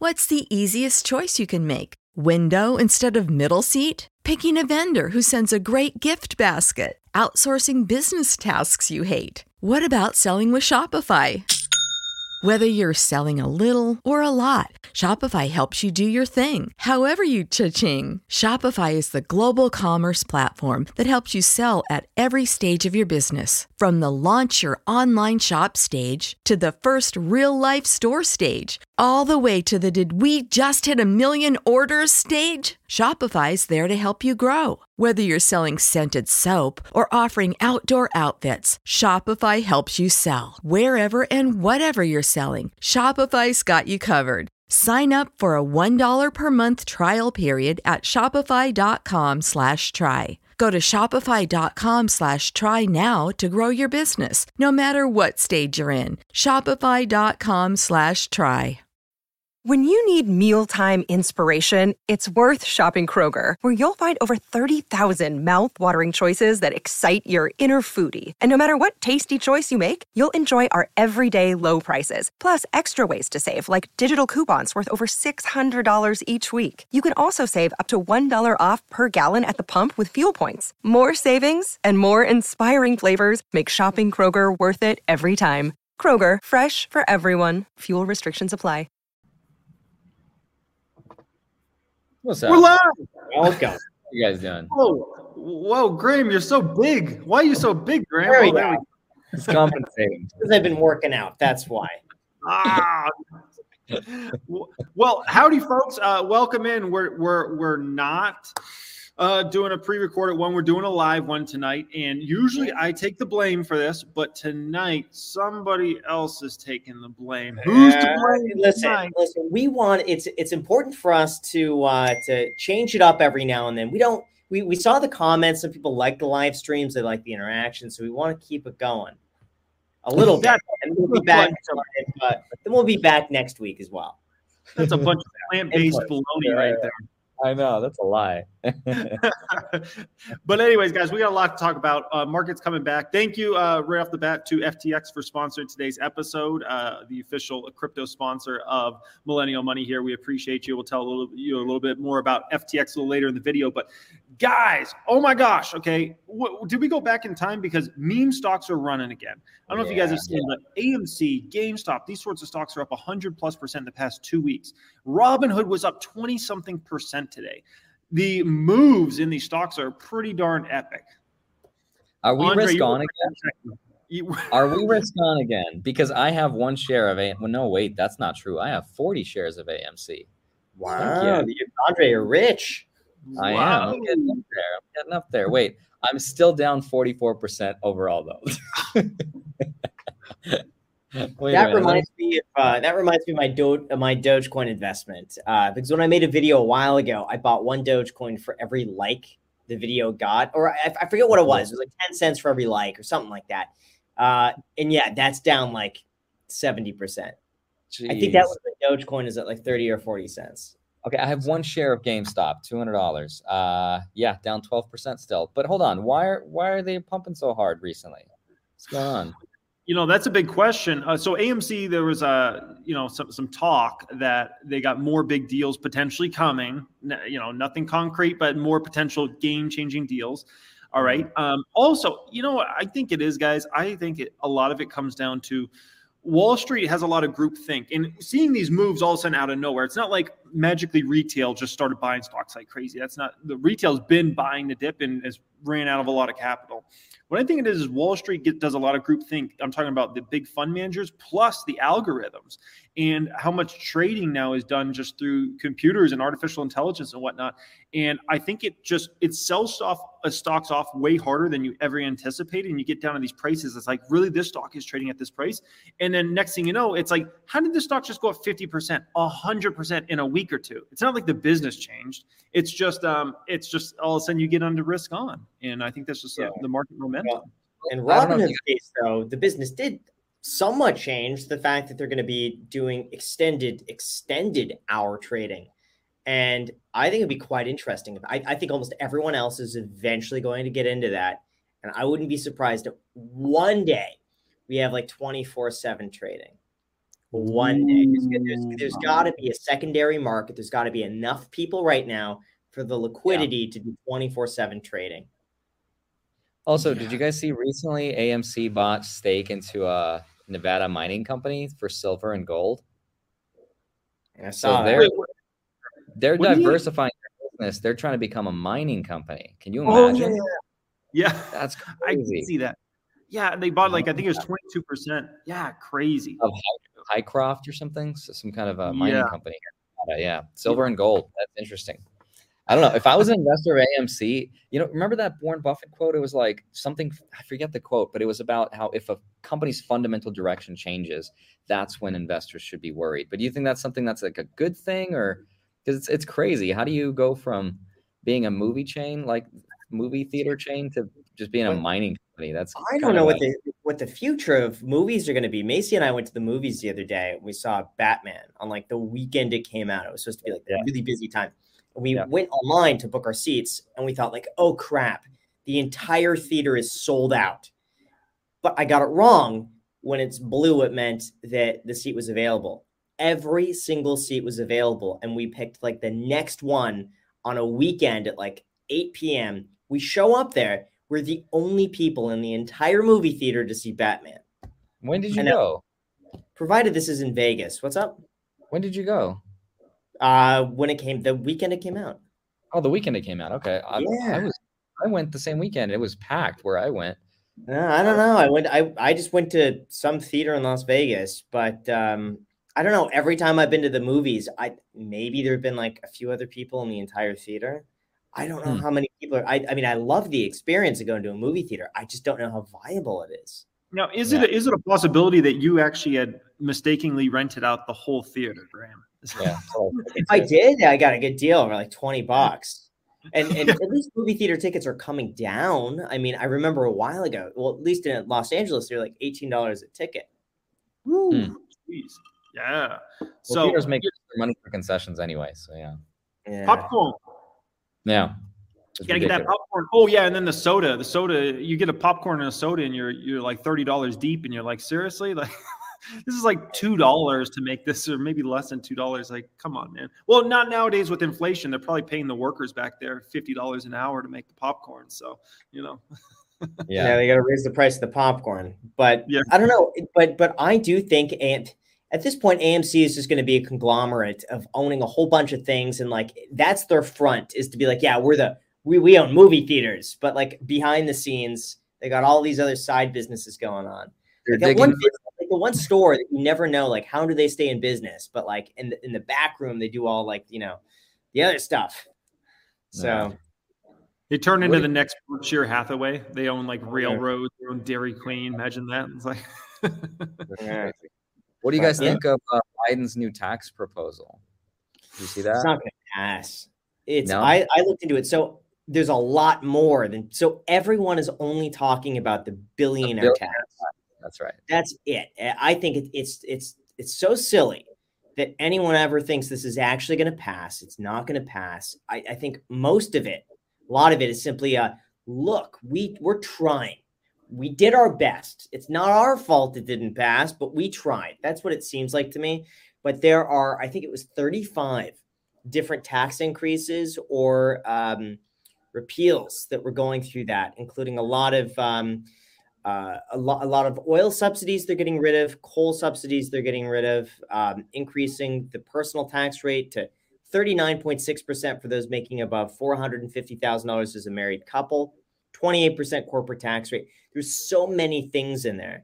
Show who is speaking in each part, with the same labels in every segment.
Speaker 1: What's the easiest choice you can make? Window instead of middle seat? Picking a vendor who sends a great gift basket? Outsourcing business tasks you hate? What about selling with Shopify? Whether you're selling a little or a lot, Shopify helps you do your thing, however you cha-ching. Shopify is the global commerce platform that helps you sell at every stage of your business. From the launch your online shop stage to the first real-life store stage, all the way to the did we just hit a million orders stage. Shopify's there to help you grow. Whether you're selling scented soap or offering outdoor outfits, Shopify helps you sell. Wherever and whatever you're selling, Shopify's got you covered. Sign up for a $1 per month trial period at shopify.com/try. Go to shopify.com/try now to grow your business, no matter what stage you're in. Shopify.com/try.
Speaker 2: When you need mealtime inspiration, it's worth shopping Kroger, where you'll find over 30,000 mouth-watering choices that excite your inner foodie. And no matter what tasty choice you make, you'll enjoy our everyday low prices, plus extra ways to save, like digital coupons worth over $600 each week. You can also save up to $1 off per gallon at the pump with fuel points. More savings and more inspiring flavors make shopping Kroger worth it every time. Kroger, fresh for everyone. Fuel restrictions apply.
Speaker 3: What's up?
Speaker 4: We're live.
Speaker 3: Welcome. How you guys doing?
Speaker 4: Oh, whoa, Graham, you're so big. Why are you so big, Graham?
Speaker 5: There we go.
Speaker 3: It's compensating.
Speaker 5: Because I've been working out. That's why.
Speaker 4: Well, howdy, folks. Welcome in. We're not doing a pre-recorded one. We're doing a live one tonight. And usually I take the blame for this, but tonight somebody else is taking the blame. Who's to blame?
Speaker 5: Listen. We want it's important for us to change it up every now and then. We saw the comments. Some people like the live streams. They like the interaction. So we want to keep it going a little bit. And we'll be back, but then we'll be back next week as well.
Speaker 4: That's a bunch of plant-based baloney right there.
Speaker 3: I know, that's a lie.
Speaker 4: But anyways, guys, we got a lot to talk about. Markets coming back. Thank you right off the bat to FTX for sponsoring today's episode, the official crypto sponsor of Millennial Money here. We appreciate you. We'll tell you a little bit more about FTX a little later in the video. But guys, oh my gosh, okay. Did we go back in time? Because meme stocks are running again. I don't know if you guys have seen, but AMC, GameStop, these sorts of stocks are up 100+% in the past 2 weeks. Robinhood was up 20-something% today. The moves in these stocks are pretty darn epic.
Speaker 3: Are we
Speaker 4: Andre,
Speaker 3: risk on again? Are we risk on again? Because I have one share of AMC. Well, no, wait, that's not true. I have 40 shares of AMC.
Speaker 5: Wow, Andre, you're rich.
Speaker 3: I am. I'm getting up there. Wait, I'm still down 44% overall, though.
Speaker 5: That reminds me of my Dogecoin investment. Because when I made a video a while ago, I bought one Dogecoin for every like the video got, or I forget what it was. It was like 10 cents for every like or something like that. And yeah, that's down like 70%.
Speaker 3: Jeez.
Speaker 5: I think that was the Dogecoin is at like 30 or 40 cents.
Speaker 3: Okay, I have one share of GameStop, $200. Yeah, down 12% still. But hold on, why are they pumping so hard recently? What's going on?
Speaker 4: That's a big question. So AMC, there was some talk that they got more big deals potentially coming. Nothing concrete, but more potential game-changing deals. All right. Also, I think it is, guys. I think a lot of it comes down to Wall Street has a lot of groupthink, and seeing these moves all of a sudden out of nowhere. It's not like magically retail just started buying stocks like crazy. That's not, the retail's been buying the dip and has ran out of a lot of capital. What I think it is Wall Street does a lot of groupthink. I'm talking about the big fund managers plus the algorithms and how much trading now is done just through computers and artificial intelligence and whatnot. And I think it sells stocks off way harder than you ever anticipated. And you get down to these prices. It's like, really, this stock is trading at this price. And then next thing you know, it's like, how did this stock just go up 50%, 100% in a week or two? It's not like the business changed. It's just all of a sudden you get under risk on. And I think that's just the market momentum.
Speaker 5: In Robinhood's case, though, the business did somewhat change. The fact that they're going to be doing extended hour trading. And I think it'd be quite interesting. I think almost everyone else is eventually going to get into that. And I wouldn't be surprised if one day we have like 24/7 trading. One day. There's got to be a secondary market. There's got to be enough people right now for the liquidity to do 24/7 trading.
Speaker 3: Also, did you guys see recently AMC bought stake into a Nevada mining company for silver and gold?
Speaker 5: I saw
Speaker 3: they're diversifying their business. They're trying to become a mining company. Can you imagine?
Speaker 4: Yeah.
Speaker 3: That's crazy.
Speaker 4: I can see that. Yeah, they bought like I think it was 22%. Yeah, crazy.
Speaker 3: Of Highcroft or something, so some kind of a mining company. Yeah, silver and gold. That's interesting. I don't know. If I was an investor of AMC, remember that Warren Buffett quote? It was like something, I forget the quote, but it was about how if a company's fundamental direction changes, that's when investors should be worried. But do you think that's something that's like a good thing, or because it's crazy? How do you go from being a movie theater chain to just being a mining company?
Speaker 5: I don't know what the future of movies are going to be. Macy and I went to the movies the other day. We saw Batman on like the weekend it came out. It was supposed to be like a really busy time. We went online to book our seats and we thought like, oh crap, the entire theater is sold out. But I got it wrong. When it's blue, it meant that the seat was available. Every single seat was available. And we picked like the next one on a weekend at like 8 p.m. We show up there. We're the only people in the entire movie theater to see Batman.
Speaker 3: When did you go?
Speaker 5: Provided this is in Vegas. What's up?
Speaker 3: When did you go?
Speaker 5: The weekend it came out.
Speaker 3: Oh, the weekend it came out. Okay. I went the same weekend. It was packed where I went.
Speaker 5: I don't know. I just went to some theater in Las Vegas, but I don't know. Every time I've been to the movies, maybe there have been like a few other people in the entire theater. I don't know how many people are. I mean, I love the experience of going to a movie theater. I just don't know how viable it is.
Speaker 4: Now, is it a possibility that you actually had mistakenly rented out the whole theater, Graham?
Speaker 3: Yeah.
Speaker 5: If I did, I got a good deal for like $20. And at least movie theater tickets are coming down. I mean, I remember a while ago, well, at least in Los Angeles, they're like $18 a ticket.
Speaker 4: Woo. Yeah.
Speaker 3: So theaters make money for concessions anyway. So yeah.
Speaker 4: Popcorn.
Speaker 3: Yeah.
Speaker 4: You gotta get that popcorn. Oh yeah, and then the soda. You get a popcorn and a soda, and you're like $30 deep, and you're like, seriously, like this is like $2 to make this, or maybe less than $2. Like, come on, man. Well, not nowadays with inflation. They're probably paying the workers back there $50 an hour to make the popcorn. So
Speaker 5: Yeah, they got to raise the price of the popcorn. But I don't know. But I do think, and at this point, AMC is just going to be a conglomerate of owning a whole bunch of things, and like that's their front, is to be like, yeah, we own movie theaters, but like behind the scenes, they got all these other side businesses going on. Like the one store that you never know, like how do they stay in business? But like in the back room, they do all like the other stuff. So
Speaker 4: they turn into the next Berkshire Hathaway. They own like railroads, they own Dairy Queen. Imagine that. It's like,
Speaker 3: what do you guys think of Biden's new tax proposal? Did you see that?
Speaker 5: It's not going to pass. I looked into it. So there's a lot more than, so everyone is only talking about the billionaire tax.
Speaker 3: That's right.
Speaker 5: That's it. I think it's so silly that anyone ever thinks this is actually going to pass. It's not going to pass. I think a lot of it is simply look, we're trying. We did our best. It's not our fault it didn't pass, but we tried. That's what it seems like to me. But there are, I think it was 35 different tax increases or repeals that were going through that, including a lot of oil subsidies they're getting rid of, coal subsidies they're getting rid of, increasing the personal tax rate to 39.6% for those making above $450,000 as a married couple, 28% corporate tax rate. There's so many things in there.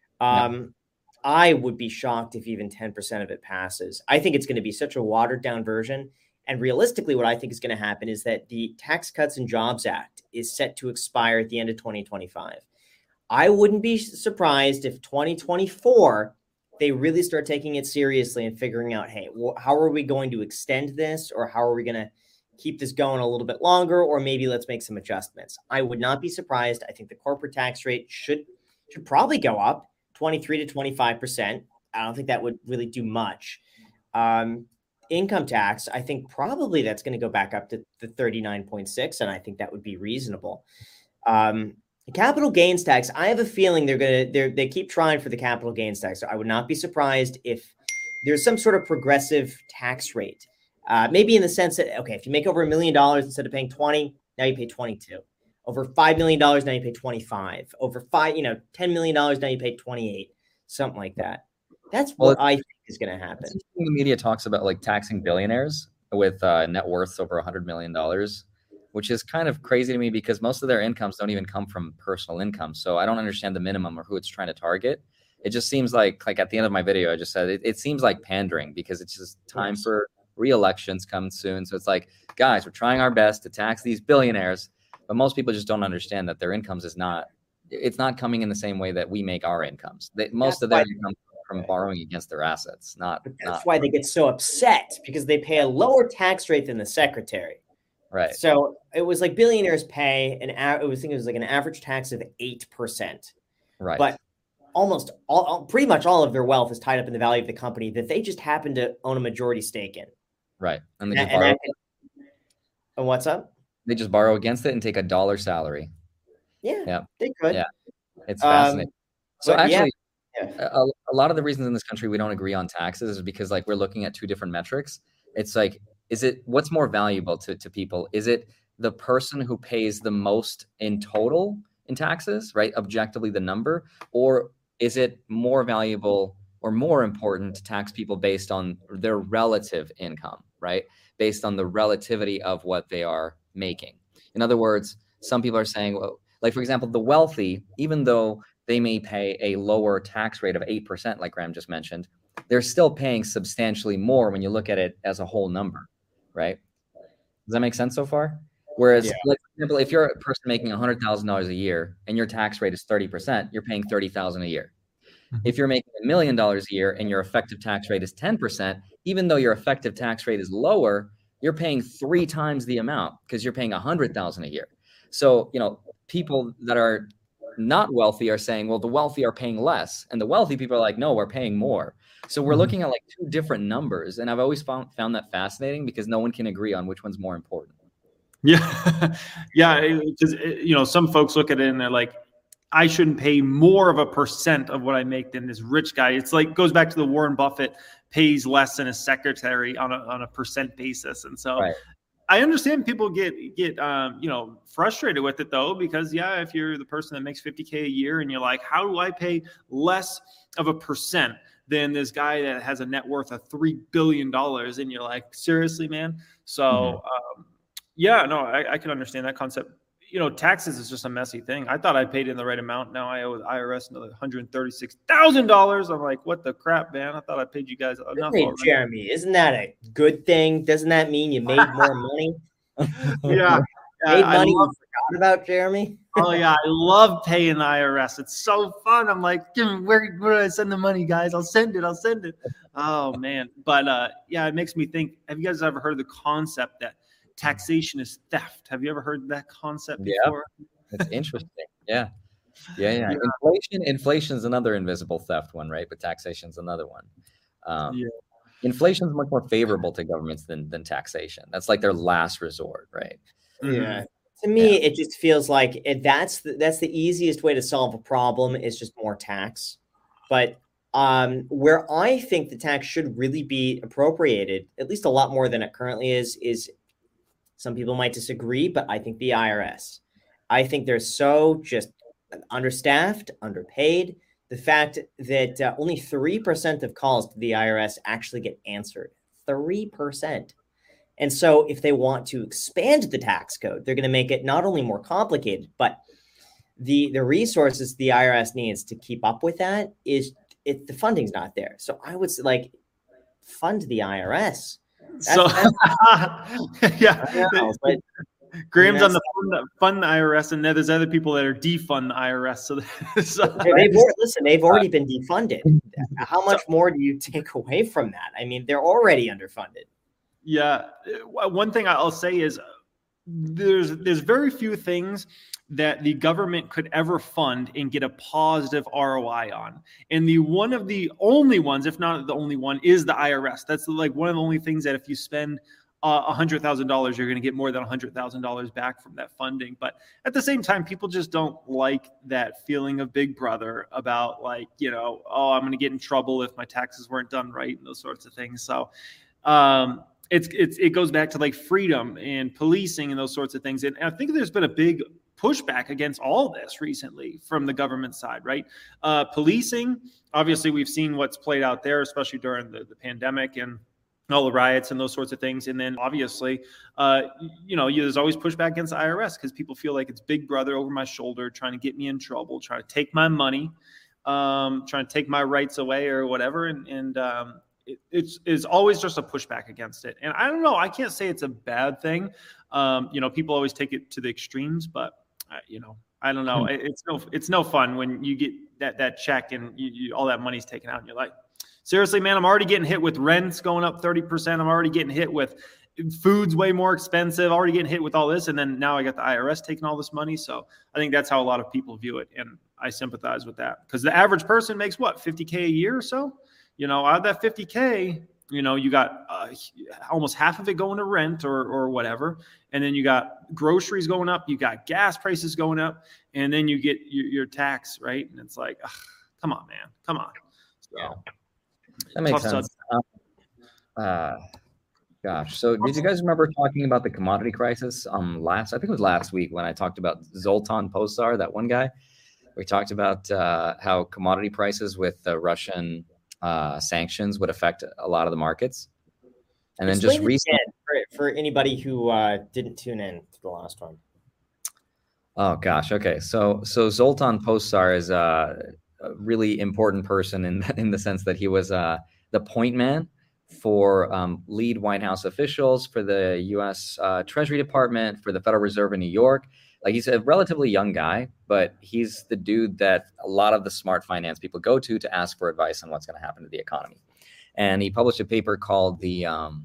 Speaker 5: I would be shocked if even 10% of it passes. I think it's going to be such a watered down version. And realistically, what I think is going to happen is that the Tax Cuts and Jobs Act is set to expire at the end of 2025. I wouldn't be surprised if 2024, they really start taking it seriously and figuring out, hey, how are we going to extend this? Or how are we going to keep this going a little bit longer? Or maybe let's make some adjustments. I would not be surprised. I think the corporate tax rate should probably go up 23 to 25%. I don't think that would really do much. Income tax, I think probably that's going to go back up to the 39.6, and I think that would be reasonable. Capital gains tax, I have a feeling they keep trying for the capital gains tax. So I would not be surprised if there's some sort of progressive tax rate. Maybe in the sense that, okay, if you make over $1 million, instead of paying 20, now you pay 22. Over $5 million, now you pay 25. Over $10 million, now you pay 28. Something like that. That's what I think is going to happen.
Speaker 3: The media talks about like taxing billionaires with net worths over $100 million, which is kind of crazy to me because most of their incomes don't even come from personal income. So I don't understand the minimum or who it's trying to target. It just seems like at the end of my video, I just said it seems like pandering because it's just time for re-elections coming soon. So it's like, guys, we're trying our best to tax these billionaires, but most people just don't understand that their incomes it's not coming in the same way that we make our incomes. Most of their income from borrowing against their assets. That's
Speaker 5: why they get so upset, because they pay a lower tax rate than the secretary.
Speaker 3: Right.
Speaker 5: So it was like billionaires pay it was like an average tax of 8%.
Speaker 3: Right.
Speaker 5: But pretty much all of their wealth is tied up in the value of the company that they just happen to own a majority stake in.
Speaker 3: Right. And they just borrow.
Speaker 5: And what's up?
Speaker 3: They just borrow against it and take $1 salary.
Speaker 5: Yeah. They could.
Speaker 3: Yeah. It's fascinating. So actually, a lot of the reasons in this country we don't agree on taxes is because like we're looking at two different metrics. It's like, what's more valuable to people? Is it the person who pays the most in total in taxes, right? Objectively, the number, or is it more valuable or more important to tax people based on their relative income, right? Based on the relativity of what they are making. In other words, some people are saying, well, like, for example, the wealthy, even though they may pay a lower tax rate of 8%, like Graham just mentioned, they're still paying substantially more when you look at it as a whole number, right? Does that make sense so far? Whereas, like, for example, if you're a person making $100,000 a year and your tax rate is 30%, you're paying $30,000 a year. Mm-hmm. If you're making $1 million a year and your effective tax rate is 10%, even though your effective tax rate is lower, you're paying 3 times the amount because you're paying $100,000 a year. So, people that are not wealthy are saying, well, the wealthy are paying less. And the wealthy people are like, no, we're paying more. So we're looking at like two different numbers. And I've always found that fascinating because no one can agree on which one's more important.
Speaker 4: Yeah. Yeah. Because, some folks look at it and they're like, I shouldn't pay more of a percent of what I make than this rich guy. It's like, goes back to the Warren Buffett pays less than his secretary on a percent basis. And so I understand people get frustrated with it though, because if you're the person that makes $50K a year and you're like, how do I pay less of a percent than this guy that has a net worth of $3 billion? And you're like, seriously, man. So I can understand that concept. Taxes is just a messy thing. I thought I paid in the right amount. Now I owe the IRS another $136,000. I'm like, what the crap, man? I thought I paid you guys enough.
Speaker 5: Hey, Jeremy, isn't that a good thing? Doesn't that mean you made more money?
Speaker 4: Yeah.
Speaker 5: Made money you forgot about, Jeremy?
Speaker 4: Oh, yeah. I love paying the IRS. It's so fun. I'm like, where do I send the money, guys? I'll send it. Oh, man. But, it makes me think, have you guys ever heard of the concept that taxation is theft? Have you ever heard that concept before?
Speaker 3: It's interesting. Yeah. Inflation is another invisible theft one, right? But taxation is another one. Inflation is much more favorable to governments than taxation. That's like their last resort, right?
Speaker 5: Yeah. To me, it just feels like that's the easiest way to solve a problem is just more tax. But where I think the tax should really be appropriated, at least a lot more than it currently is some people might disagree, but I think the IRS. I think they're so just understaffed, underpaid. The fact that only 3% of calls to the IRS actually get answered. 3%. And so if they want to expand the tax code, they're going to make it not only more complicated, but the resources the IRS needs to keep up with that the funding's not there. So I would say, fund the IRS.
Speaker 4: Graham's on the fund the IRS, and then there's other people that are defund the IRS.
Speaker 5: They've already been defunded. How much more do you take away from that? I mean, they're already underfunded.
Speaker 4: Yeah. One thing I'll say is there's very few things that the government could ever fund and get a positive ROI on. And one of the only ones, if not the only one, is the IRS. That's like one of the only things that if you spend $100,000, you're going to get more than $100,000 back from that funding. But at the same time, people just don't like that feeling of Big Brother about like, oh, I'm going to get in trouble if my taxes weren't done right and those sorts of things. So it goes back to like freedom and policing and those sorts of things. And I think there's been a big pushback against all this recently from the government side, right? Policing, obviously, we've seen what's played out there, especially during the pandemic and all the riots and those sorts of things. And then obviously, there's always pushback against the IRS because people feel like it's Big Brother over my shoulder, trying to get me in trouble, trying to take my money, trying to take my rights away or whatever. And it's always just a pushback against it. And I don't know, I can't say it's a bad thing. People always take it to the extremes, but I don't know. It's no fun when you get that check and you all that money's taken out and you're like, seriously, man, I'm already getting hit with rents going up 30%. I'm already getting hit with food's way more expensive, already getting hit with all this. And then now I got the IRS taking all this money. So I think that's how a lot of people view it. And I sympathize with that because the average person makes what, $50K a year or so? Out of that $50K, you got almost half of it going to rent or whatever. And then you got groceries going up, you got gas prices going up, and then you get your tax, right? And it's like, come on, man, come on. So,
Speaker 3: yeah. That makes sense. Gosh. So did you guys remember talking about the commodity crisis I think it was last week when I talked about Zoltan Pozsar, that one guy? We talked about how commodity prices with the Russian sanctions would affect a lot of the markets. And then just recently,
Speaker 5: for anybody who didn't tune in to the last one.
Speaker 3: Oh gosh. Okay. So Zoltan Pozsar is a really important person in the sense that he was the point man for lead White House officials, for the U.S. Treasury Department, for the Federal Reserve in New York. Like, he's a relatively young guy, but he's the dude that a lot of the smart finance people go to ask for advice on what's going to happen to the economy. And he published a paper called the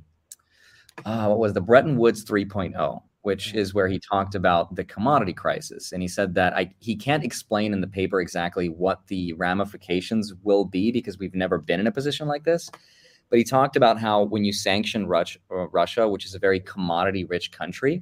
Speaker 3: Bretton Woods 3.0, which is where he talked about the commodity crisis. And he said that he can't explain in the paper exactly what the ramifications will be because we've never been in a position like this. But he talked about how when you sanction Russia, which is a very commodity-rich country,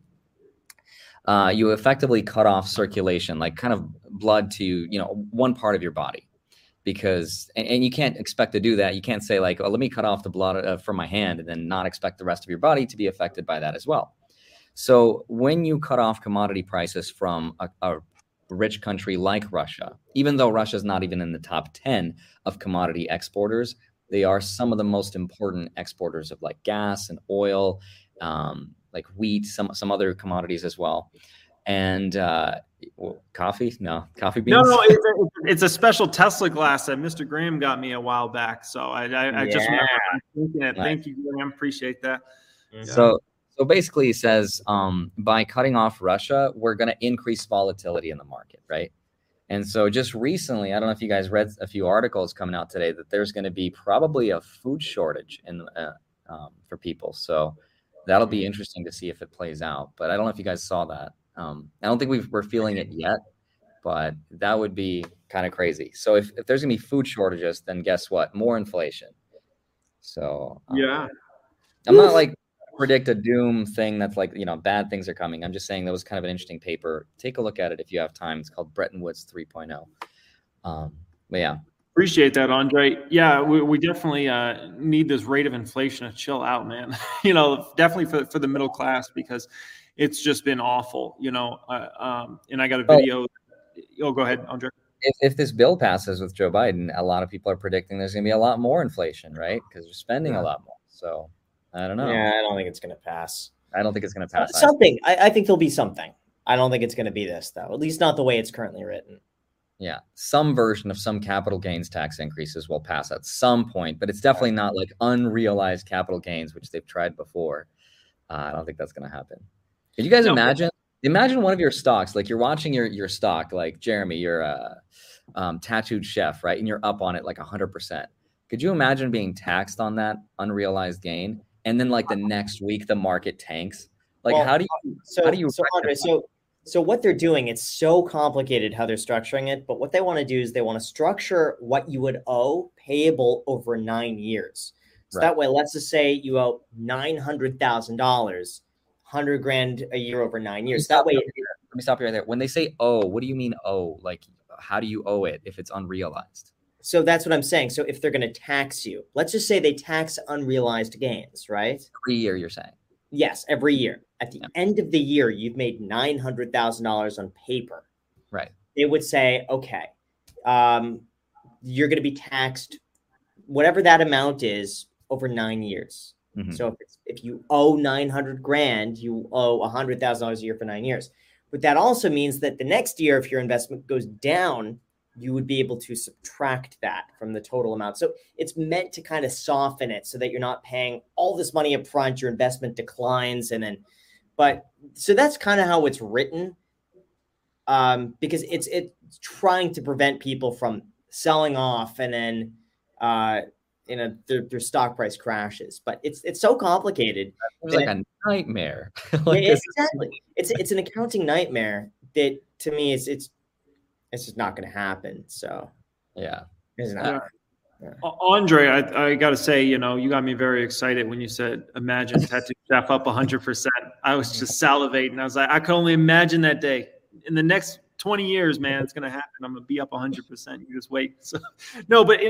Speaker 3: you effectively cut off circulation, like kind of blood to, one part of your body. Because, and you can't expect to do that. You can't say like, oh, let me cut off the blood from my hand and then not expect the rest of your body to be affected by that as well. So when you cut off commodity prices from a rich country like Russia, even though Russia is not even in the top 10 of commodity exporters, they are some of the most important exporters of like gas and oil, like wheat, some other commodities as well. And coffee? No, coffee beans?
Speaker 4: No, it's a special Tesla glass that Mr. Graham got me a while back. So I just remember thinking it. Nice. Thank you, Graham. Appreciate that.
Speaker 3: Yeah. So basically he says, by cutting off Russia, we're going to increase volatility in the market, right? And so just recently, I don't know if you guys read a few articles coming out today that there's going to be probably a food shortage for people. So that'll be interesting to see if it plays out. But I don't know if you guys saw that. I don't think we're feeling it yet, but that would be kind of crazy. So if there's going to be food shortages, then guess what? More inflation. So
Speaker 4: yeah,
Speaker 3: I'm not like predict a doom thing that's like, bad things are coming. I'm just saying that was kind of an interesting paper. Take a look at it if you have time. It's called Bretton Woods 3.0. But yeah.
Speaker 4: Appreciate that, Andre. Yeah, we definitely need this rate of inflation to chill out, man. Definitely for the middle class, because it's just been awful, and I got a video. Oh, go ahead, Andre.
Speaker 3: If this bill passes with Joe Biden, a lot of people are predicting there's going to be a lot more inflation, right? Because they're spending a lot more. So I don't know.
Speaker 5: Yeah, I don't think it's going to pass.
Speaker 3: I don't think it's going to pass.
Speaker 5: Something. I think there'll be something. I don't think it's going to be this, though. At least not the way it's currently written.
Speaker 3: Yeah, some version of some capital gains tax increases will pass at some point, but it's definitely not like unrealized capital gains, which they've tried before. I don't think that's going to happen. Could you guys imagine one of your stocks, like you're watching your stock, like Jeremy, you're a tattooed chef, right? And you're up on it like 100%. Could you imagine being taxed on that unrealized gain? And then like the next week, the market tanks. Like, how do you,
Speaker 5: Andre, so what they're doing, it's so complicated how they're structuring it. But what they want to do is they want to structure what you would owe payable over 9 years. So that way, let's just say you owe $900,000, $100,000 a year over 9 years. That way,
Speaker 3: let me stop you right there. When they say owe, what do you mean owe? Like, how do you owe it if it's unrealized?
Speaker 5: So that's what I'm saying. So if they're going to tax you, let's just say they tax unrealized gains, right?
Speaker 3: Every year, you're saying?
Speaker 5: Yes, every year. At the end of the year, you've made $900,000 on paper.
Speaker 3: Right.
Speaker 5: They would say, okay, you're going to be taxed whatever that amount is over 9 years. Mm-hmm. So if you owe $900,000, you owe $100,000 a year for 9 years. But that also means that the next year, if your investment goes down, you would be able to subtract that from the total amount. So it's meant to kind of soften it so that you're not paying all this money up front, your investment declines. So that's kind of how it's written, because it's trying to prevent people from selling off and then, their stock price crashes. But it's so complicated.
Speaker 3: It's like a nightmare.
Speaker 5: Exactly. It's an accounting nightmare that, to me, it's just not going to happen. So
Speaker 3: yeah.
Speaker 4: Andre, I got to say, you got me very excited when you said, imagine Tattoo Chef up 100%. I was just salivating. I was like, I can only imagine that day. In the next 20 years, man, it's going to happen. I'm going to be up 100%. You just wait. So, no, but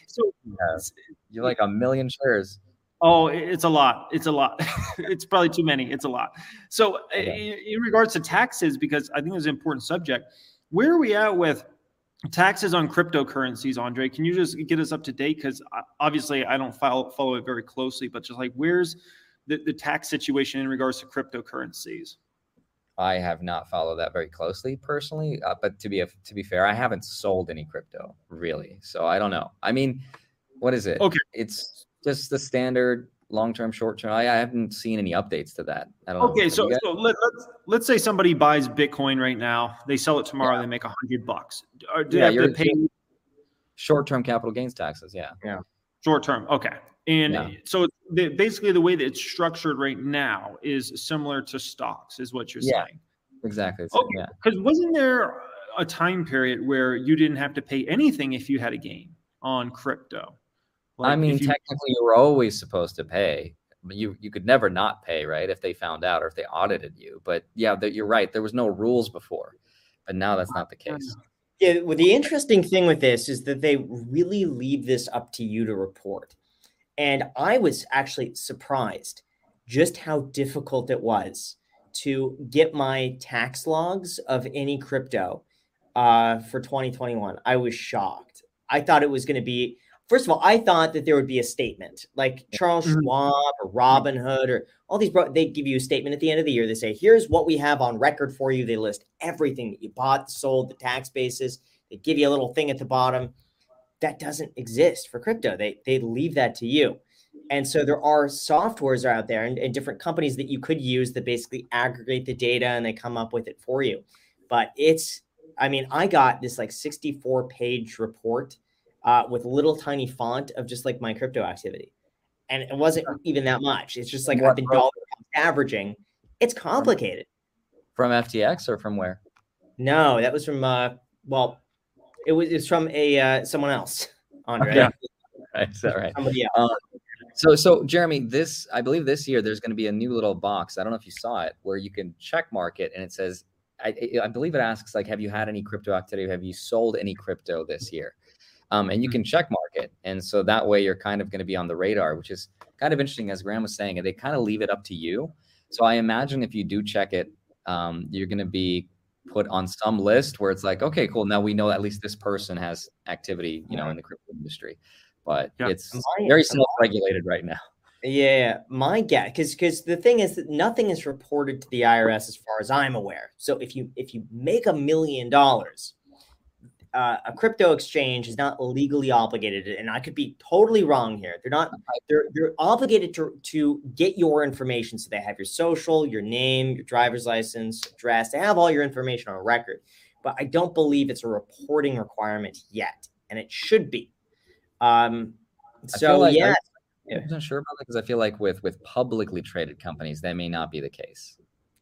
Speaker 3: you're like 1 million shares.
Speaker 4: Oh, it's a lot. It's a lot. It's probably too many. It's a lot. So in regards to taxes, because I think it's an important subject, where are we at with taxes on cryptocurrencies, Andre? Can you just get us up to date? Because obviously I don't follow it very closely, but just like, where's the tax situation in regards to cryptocurrencies?
Speaker 3: I have not followed that very closely personally, but to be fair, I haven't sold any crypto really, so I don't know. I mean, what is it?
Speaker 4: Okay,
Speaker 3: it's just the standard long-term, short-term. I haven't seen any updates to that. I don't know.
Speaker 4: Okay, so let's say somebody buys Bitcoin right now. They sell it tomorrow. They make $100. Do they have to pay
Speaker 3: short-term capital gains taxes? Yeah.
Speaker 4: Short-term. Okay. And so basically the way that it's structured right now is similar to stocks, is what you're saying.
Speaker 3: Exactly.
Speaker 4: Okay. Because wasn't there a time period where you didn't have to pay anything if you had a gain on crypto?
Speaker 3: Like, technically you were always supposed to pay. You could never not pay, right? If they found out or if they audited you. But you're right. There was no rules before, but now that's not the case.
Speaker 5: Yeah. Well, the interesting thing with this is that they really leave this up to you to report. And I was actually surprised just how difficult it was to get my tax logs of any crypto for 2021. I was shocked. I thought it was going to be, first of all, I thought that there would be a statement like Charles Schwab or Robinhood or all these, they give you a statement at the end of the year. They say, here's what we have on record for you. They list everything that you bought, sold, the tax basis. They give you a little thing at the bottom. That doesn't exist for crypto. They leave that to you. And so there are softwares out there and different companies that you could use that basically aggregate the data and they come up with it for you. But I got this like 64-page report with little tiny font of just like my crypto activity. And it wasn't even that much. It's just like I've been dollar averaging. It's complicated.
Speaker 3: From FTX or from where?
Speaker 5: No, that was from, it's from someone else, Andre.
Speaker 3: Yeah. Is that right?
Speaker 5: Somebody else.
Speaker 3: So Jeremy, I believe this year there's going to be a new little box. I don't know if you saw it, where you can check mark it, and it says, I believe it asks like, have you had any crypto activity? Have you sold any crypto this year? And you can check mark it, and so that way you're kind of going to be on the radar, which is kind of interesting. As Graham was saying, they kind of leave it up to you. So I imagine if you do check it, you're going to be put on some list where it's like, okay, cool. Now we know at least this person has activity, in the crypto industry. But it's very self-regulated right now.
Speaker 5: Yeah, my guess, because the thing is that nothing is reported to the IRS as far as I'm aware. So if you make $1 million, a crypto exchange is not legally obligated, and I could be totally wrong here. They're obligated to get your information, so they have your social, your name, your driver's license, address. They have all your information on record, but I don't believe it's a reporting requirement yet, and it should be. I'm not
Speaker 3: sure about that because I feel like with publicly traded companies, that may not be the case.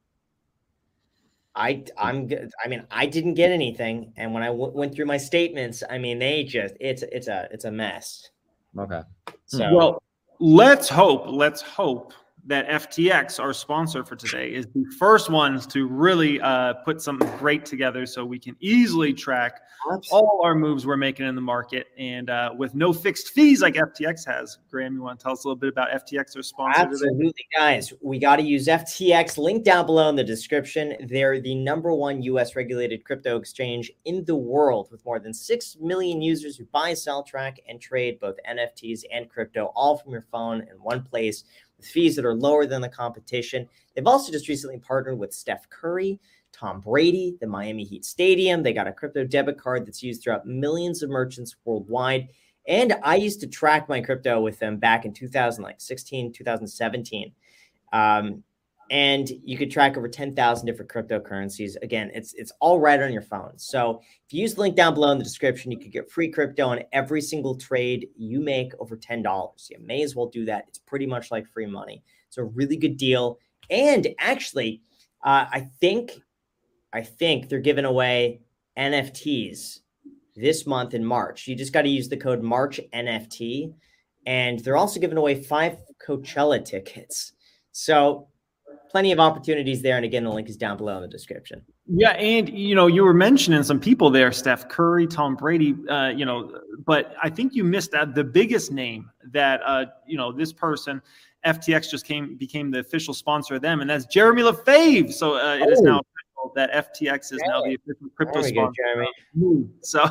Speaker 5: I didn't get anything, and when I went through my statements, it's a mess.
Speaker 3: Okay.
Speaker 4: So let's hope that FTX, our sponsor for today, is the first ones to really put something great together so we can easily track all our moves we're making in the market, and with no fixed fees like FTX has. Graham, you want to tell us a little bit about FTX, our sponsor today?
Speaker 5: Absolutely, guys. We got to use FTX. Link down below in the description. They're the #1 U.S. regulated crypto exchange in the world with more than 6 million users who buy, sell, track, and trade both NFTs and crypto all from your phone in one place, with fees that are lower than the competition. They've also just recently partnered with Steph Curry, Tom Brady, the Miami Heat Stadium. They got a crypto debit card that's used throughout millions of merchants worldwide. And I used to track my crypto with them back in 2016, 2017. And you could track over 10,000 different cryptocurrencies. Again, it's all right on your phone. So if you use the link down below in the description, you could get free crypto on every single trade you make over $10. You may as well do that. It's pretty much like free money. It's a really good deal. And actually, I think they're giving away NFTs this month in March. You just got to use the code MARCHNFT. And they're also giving away 5 Coachella tickets. So plenty of opportunities there. And again, the link is down below in the description.
Speaker 4: Yeah. And, you were mentioning some people there, Steph Curry, Tom Brady, but I think you missed out the biggest name that, this person, FTX just became the official sponsor of them. And that's Jeremy Lefebvre. So it is now that FTX is now the official crypto sponsor. So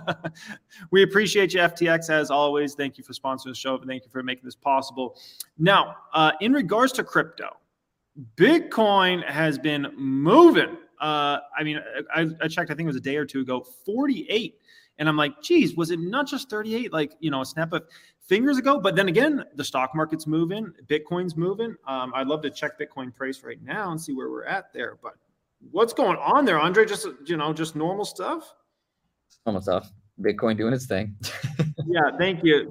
Speaker 4: we appreciate you, FTX, as always. Thank you for sponsoring the show. Thank you for making this possible. Now, in regards to crypto, Bitcoin has been moving. I checked, I think it was a day or two ago, 48. And I'm like, geez, was it not just 38, like, a snap of fingers ago? But then again, the stock market's moving, Bitcoin's moving. I'd love to check Bitcoin price right now and see where we're at there. But what's going on there, Andre? Just normal stuff?
Speaker 3: Normal stuff. Bitcoin doing its thing.
Speaker 4: Yeah, thank you.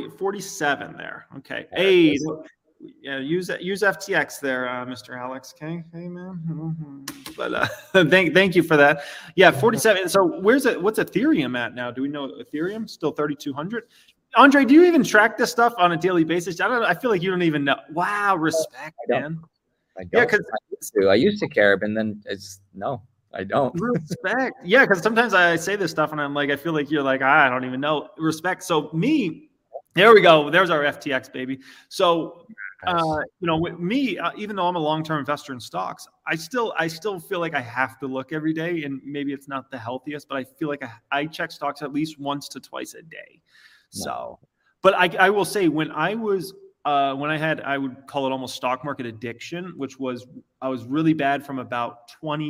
Speaker 4: 47 there. Okay. Hey, yeah, use FTX there, Mr. Alex. Okay, hey man. But thank you for that. Yeah, 47. So what's Ethereum at now? Do we know Ethereum still 3,200? Andre, do you even track this stuff on a daily basis? I don't know. I feel like you don't even know. Wow, respect, man.
Speaker 3: I don't. Yeah, I used to care, but then no, I don't.
Speaker 4: Respect. Yeah, because sometimes I say this stuff and I'm like, I feel like you're like, I don't even know. Respect. So there we go. There's our FTX, baby. So, with me, even though I'm a long-term investor in stocks, I still feel like I have to look every day, and maybe it's not the healthiest, but I feel like I check stocks at least once to twice a day. So, but I will say I would call it almost stock market addiction, I was really bad from about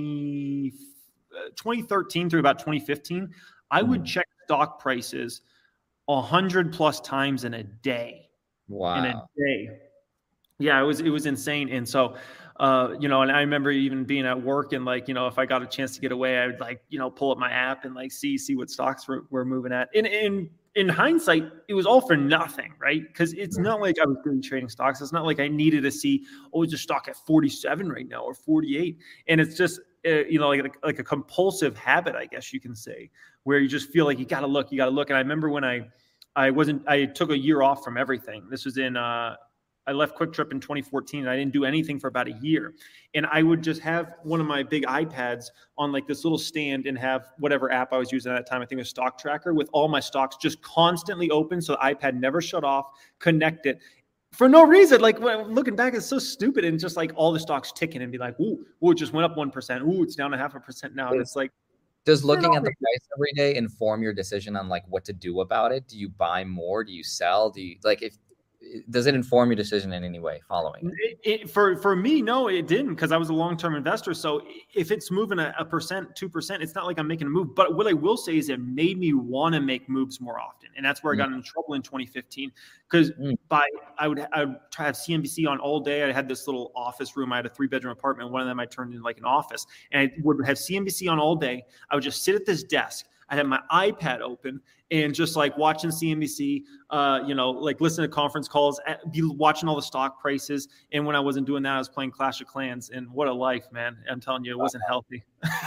Speaker 4: 2013 through about 2015. I would check stock prices 100+ times in a day.
Speaker 3: Wow.
Speaker 4: In a day. Yeah, it was insane. And so, and I remember even being at work and if I got a chance to get away, I would pull up my app and see what stocks were moving at. In hindsight, it was all for nothing, right? Because it's not like I was doing trading stocks. It's not like I needed to see, it's a stock at 47 right now or 48. And it's just, like a compulsive habit, I guess you can say, where you just feel like you got to look. And I remember when I took a year off from everything. This was I left Quick Trip in 2014 and I didn't do anything for about a year. And I would just have one of my big iPads on this little stand and have whatever app I was using at that time. I think it was Stock Tracker, with all my stocks just constantly open. So the iPad never shut off, connect it for no reason. Looking back, it's so stupid. And just all the stocks ticking and be like, ooh, it just went up 1%. Ooh, it's down 0.5% now. And it's like,
Speaker 3: does looking at the price every day inform your decision on what to do about it? Do you buy more? Do you sell? Do you does it inform your decision in any way following it?
Speaker 4: For me, no, it didn't, because I was a long-term investor. So if it's moving 1%, 2%, it's not like I'm making a move. But what I will say is it made me want to make moves more often. And that's where I got in trouble in 2015, because I would try to have CNBC on all day. I had this little office room. I had a 3-bedroom apartment. One of them I turned into an office. And I would have CNBC on all day. I would just sit at this desk. I'd have my iPad open and just watching CNBC, listen to conference calls, be watching all the stock prices. And when I wasn't doing that, I was playing Clash of Clans. And what a life, man. I'm telling you, it wasn't healthy.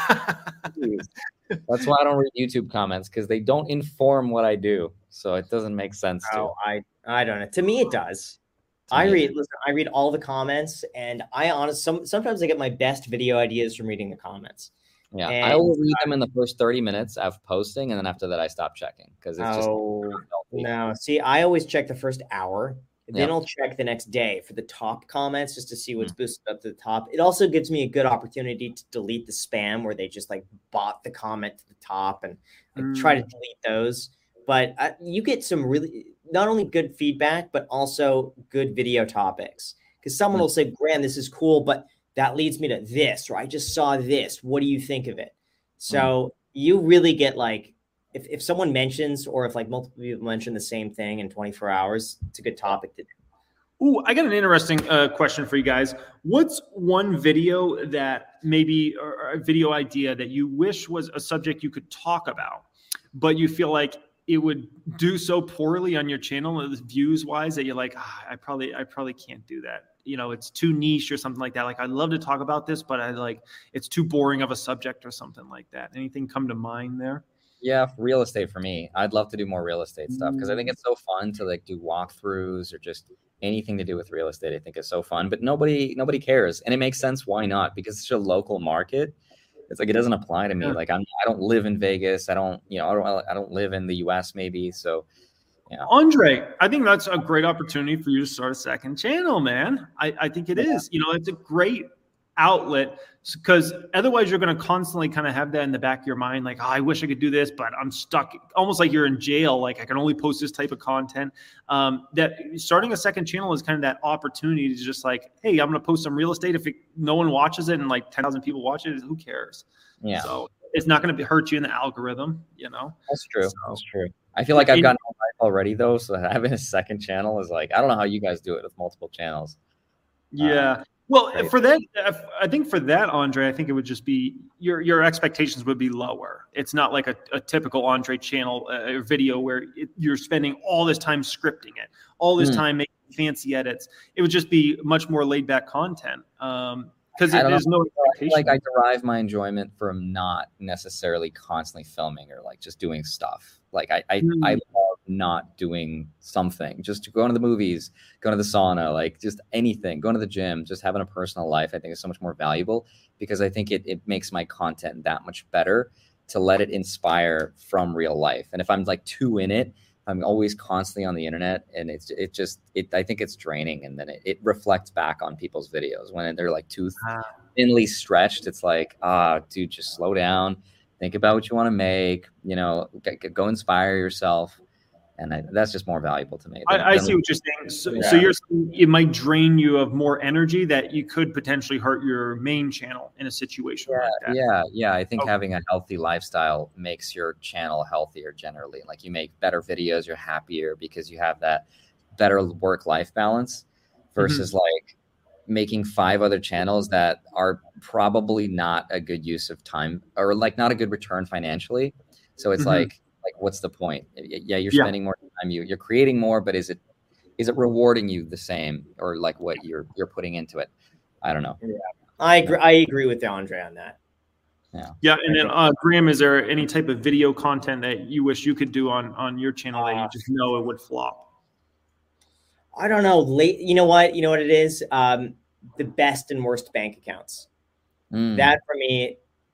Speaker 3: That's why I don't read YouTube comments, because they don't inform what I do. So it doesn't make sense.
Speaker 5: I don't know. To me, it does. I read all the comments, and sometimes I get my best video ideas from reading the comments.
Speaker 3: Yeah, I will read them in the first 30 minutes of posting, and then after that, I stop checking because it's just
Speaker 5: no. See, I always check the first hour. Then I'll check the next day for the top comments just to see what's boosted up to the top. It also gives me a good opportunity to delete the spam where they just like bot the comment to the top and try to delete those. But you get some really not only good feedback, but also good video topics. Because someone will say, Graham, this is cool, but that leads me to this, or I just saw this. What do you think of it? So you really get like, if someone mentions, or if like multiple people mention the same thing in 24 hours, it's a good topic to do.
Speaker 4: Ooh, I got an interesting question for you guys. What's one video that maybe, or a video idea that you wish was a subject you could talk about, but you feel like it would do so poorly on your channel, views wise, that you're like, I probably can't do that. You know, it's too niche or something like that. Like, I'd love to talk about this, but it's too boring of a subject or something like that. Anything come to mind there?
Speaker 3: Yeah, real estate for me. I'd love to do more real estate stuff because I think it's so fun to like do walkthroughs or just anything to do with real estate. I think it's so fun, but nobody cares, and it makes sense. Why not? Because it's a local market. It's like it doesn't apply to me. Like I don't live in Vegas. I don't live in the US maybe. So, yeah.
Speaker 4: Andre, I think that's a great opportunity for you to start a second channel, man. I think it is. You know, it's a great outlet because otherwise you're going to constantly kind of have that in the back of your mind. Like, I wish I could do this, but I'm stuck. Almost like you're in jail. Like I can only post this type of content. That starting a second channel is kind of that opportunity to just like, hey, I'm going to post some real estate. If no one watches it and like 10,000 people watch it, who cares?
Speaker 3: Yeah.
Speaker 4: So it's not going to hurt you in the algorithm, you know?
Speaker 3: That's true. That's true. I feel like I've gotten all life already though. So having a second channel is like, I don't know how you guys do it with multiple channels.
Speaker 4: Yeah. Well, for that, I think for that, Andre, I think it would just be your expectations would be lower. It's not like a typical Andre channel video where you're spending all this time scripting it, all this time making fancy edits. It would just be much more laid back content because there's no expectation.
Speaker 3: Like I derive my enjoyment from not necessarily constantly filming or like just doing stuff. Like I love not doing something, just going to the movies, going to the sauna, like just anything, going to the gym, just having a personal life, I think is so much more valuable because I think it makes my content that much better to let it inspire from real life. And if I'm like too in it, I'm always constantly on the internet and I think it's draining. And then it reflects back on people's videos when they're like too thinly stretched. It's like, dude, just slow down. Think about what you want to make, you know, go inspire yourself. And that's just more valuable to me.
Speaker 4: I see what you're saying. So you're saying it might drain you of more energy that you could potentially hurt your main channel in a situation like that.
Speaker 3: Yeah. I think having a healthy lifestyle makes your channel healthier generally. Like you make better videos, you're happier because you have that better work-life balance versus like making 5 other channels that are probably not a good use of time or like not a good return financially. So it's like what's the point? Yeah, you're spending more time, you're creating more, but is it rewarding you the same or like what you're putting into it? I don't know.
Speaker 5: Yeah. I agree with Andre on that.
Speaker 4: Yeah. And then Graham, is there any type of video content that you wish you could do on your channel that you just know it would flop?
Speaker 5: I don't know. You know what it is? The best and worst bank accounts. That for me,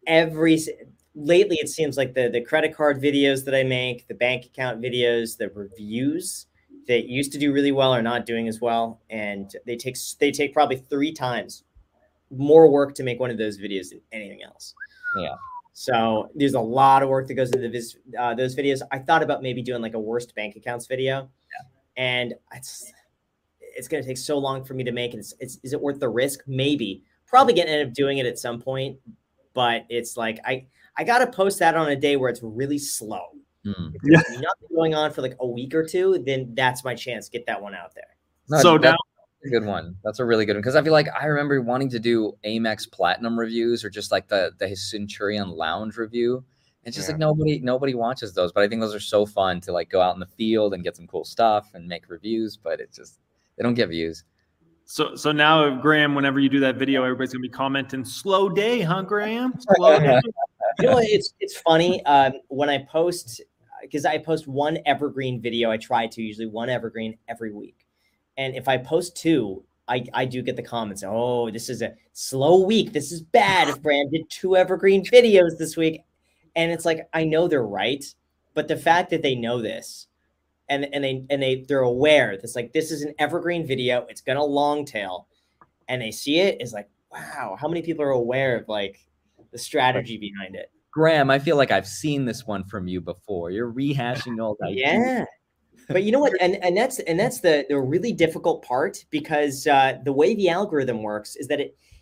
Speaker 5: lately, it seems like the credit card videos that I make, the bank account videos, the reviews that used to do really well are not doing as well. And they take probably 3 times more work to make one of those videos than anything else.
Speaker 3: Yeah.
Speaker 5: So there's a lot of work that goes into those videos. I thought about maybe doing like a worst bank accounts video. And it's going to take so long for me to make it. Is it worth the risk? Maybe. Probably going to end up doing it at some point. But it's like, I got to post that on a day where it's really slow. If there's nothing going on for like a week or 2, then that's my chance. Get that one out there.
Speaker 3: No, that's a good one. That's a really good one. Because I feel like I remember wanting to do Amex Platinum reviews or just like the Centurion Lounge review. It's just like nobody watches those. But I think those are so fun to like go out in the field and get some cool stuff and make reviews. But it's just, they don't get views.
Speaker 4: So now, Graham, whenever you do that video, everybody's gonna be commenting, "Slow day, huh, Graham? Slow day."
Speaker 5: You know what? It's funny when I post, because I post one evergreen video. I try to usually one evergreen every week, And if I post 2, I do get the comments. Oh, this is a slow week. This is bad if Bram did 2 evergreen videos this week. And it's like, I know they're right, but the fact that they know this and they're aware that's like, this is an evergreen video, it's gonna long tail, and they see it is like, wow, how many people are aware of like the strategy behind it?
Speaker 3: Graham, I feel like I've seen this one from you before. You're rehashing all that.
Speaker 5: Yeah. But you know what? And that's the really difficult part, because the way the algorithm works is that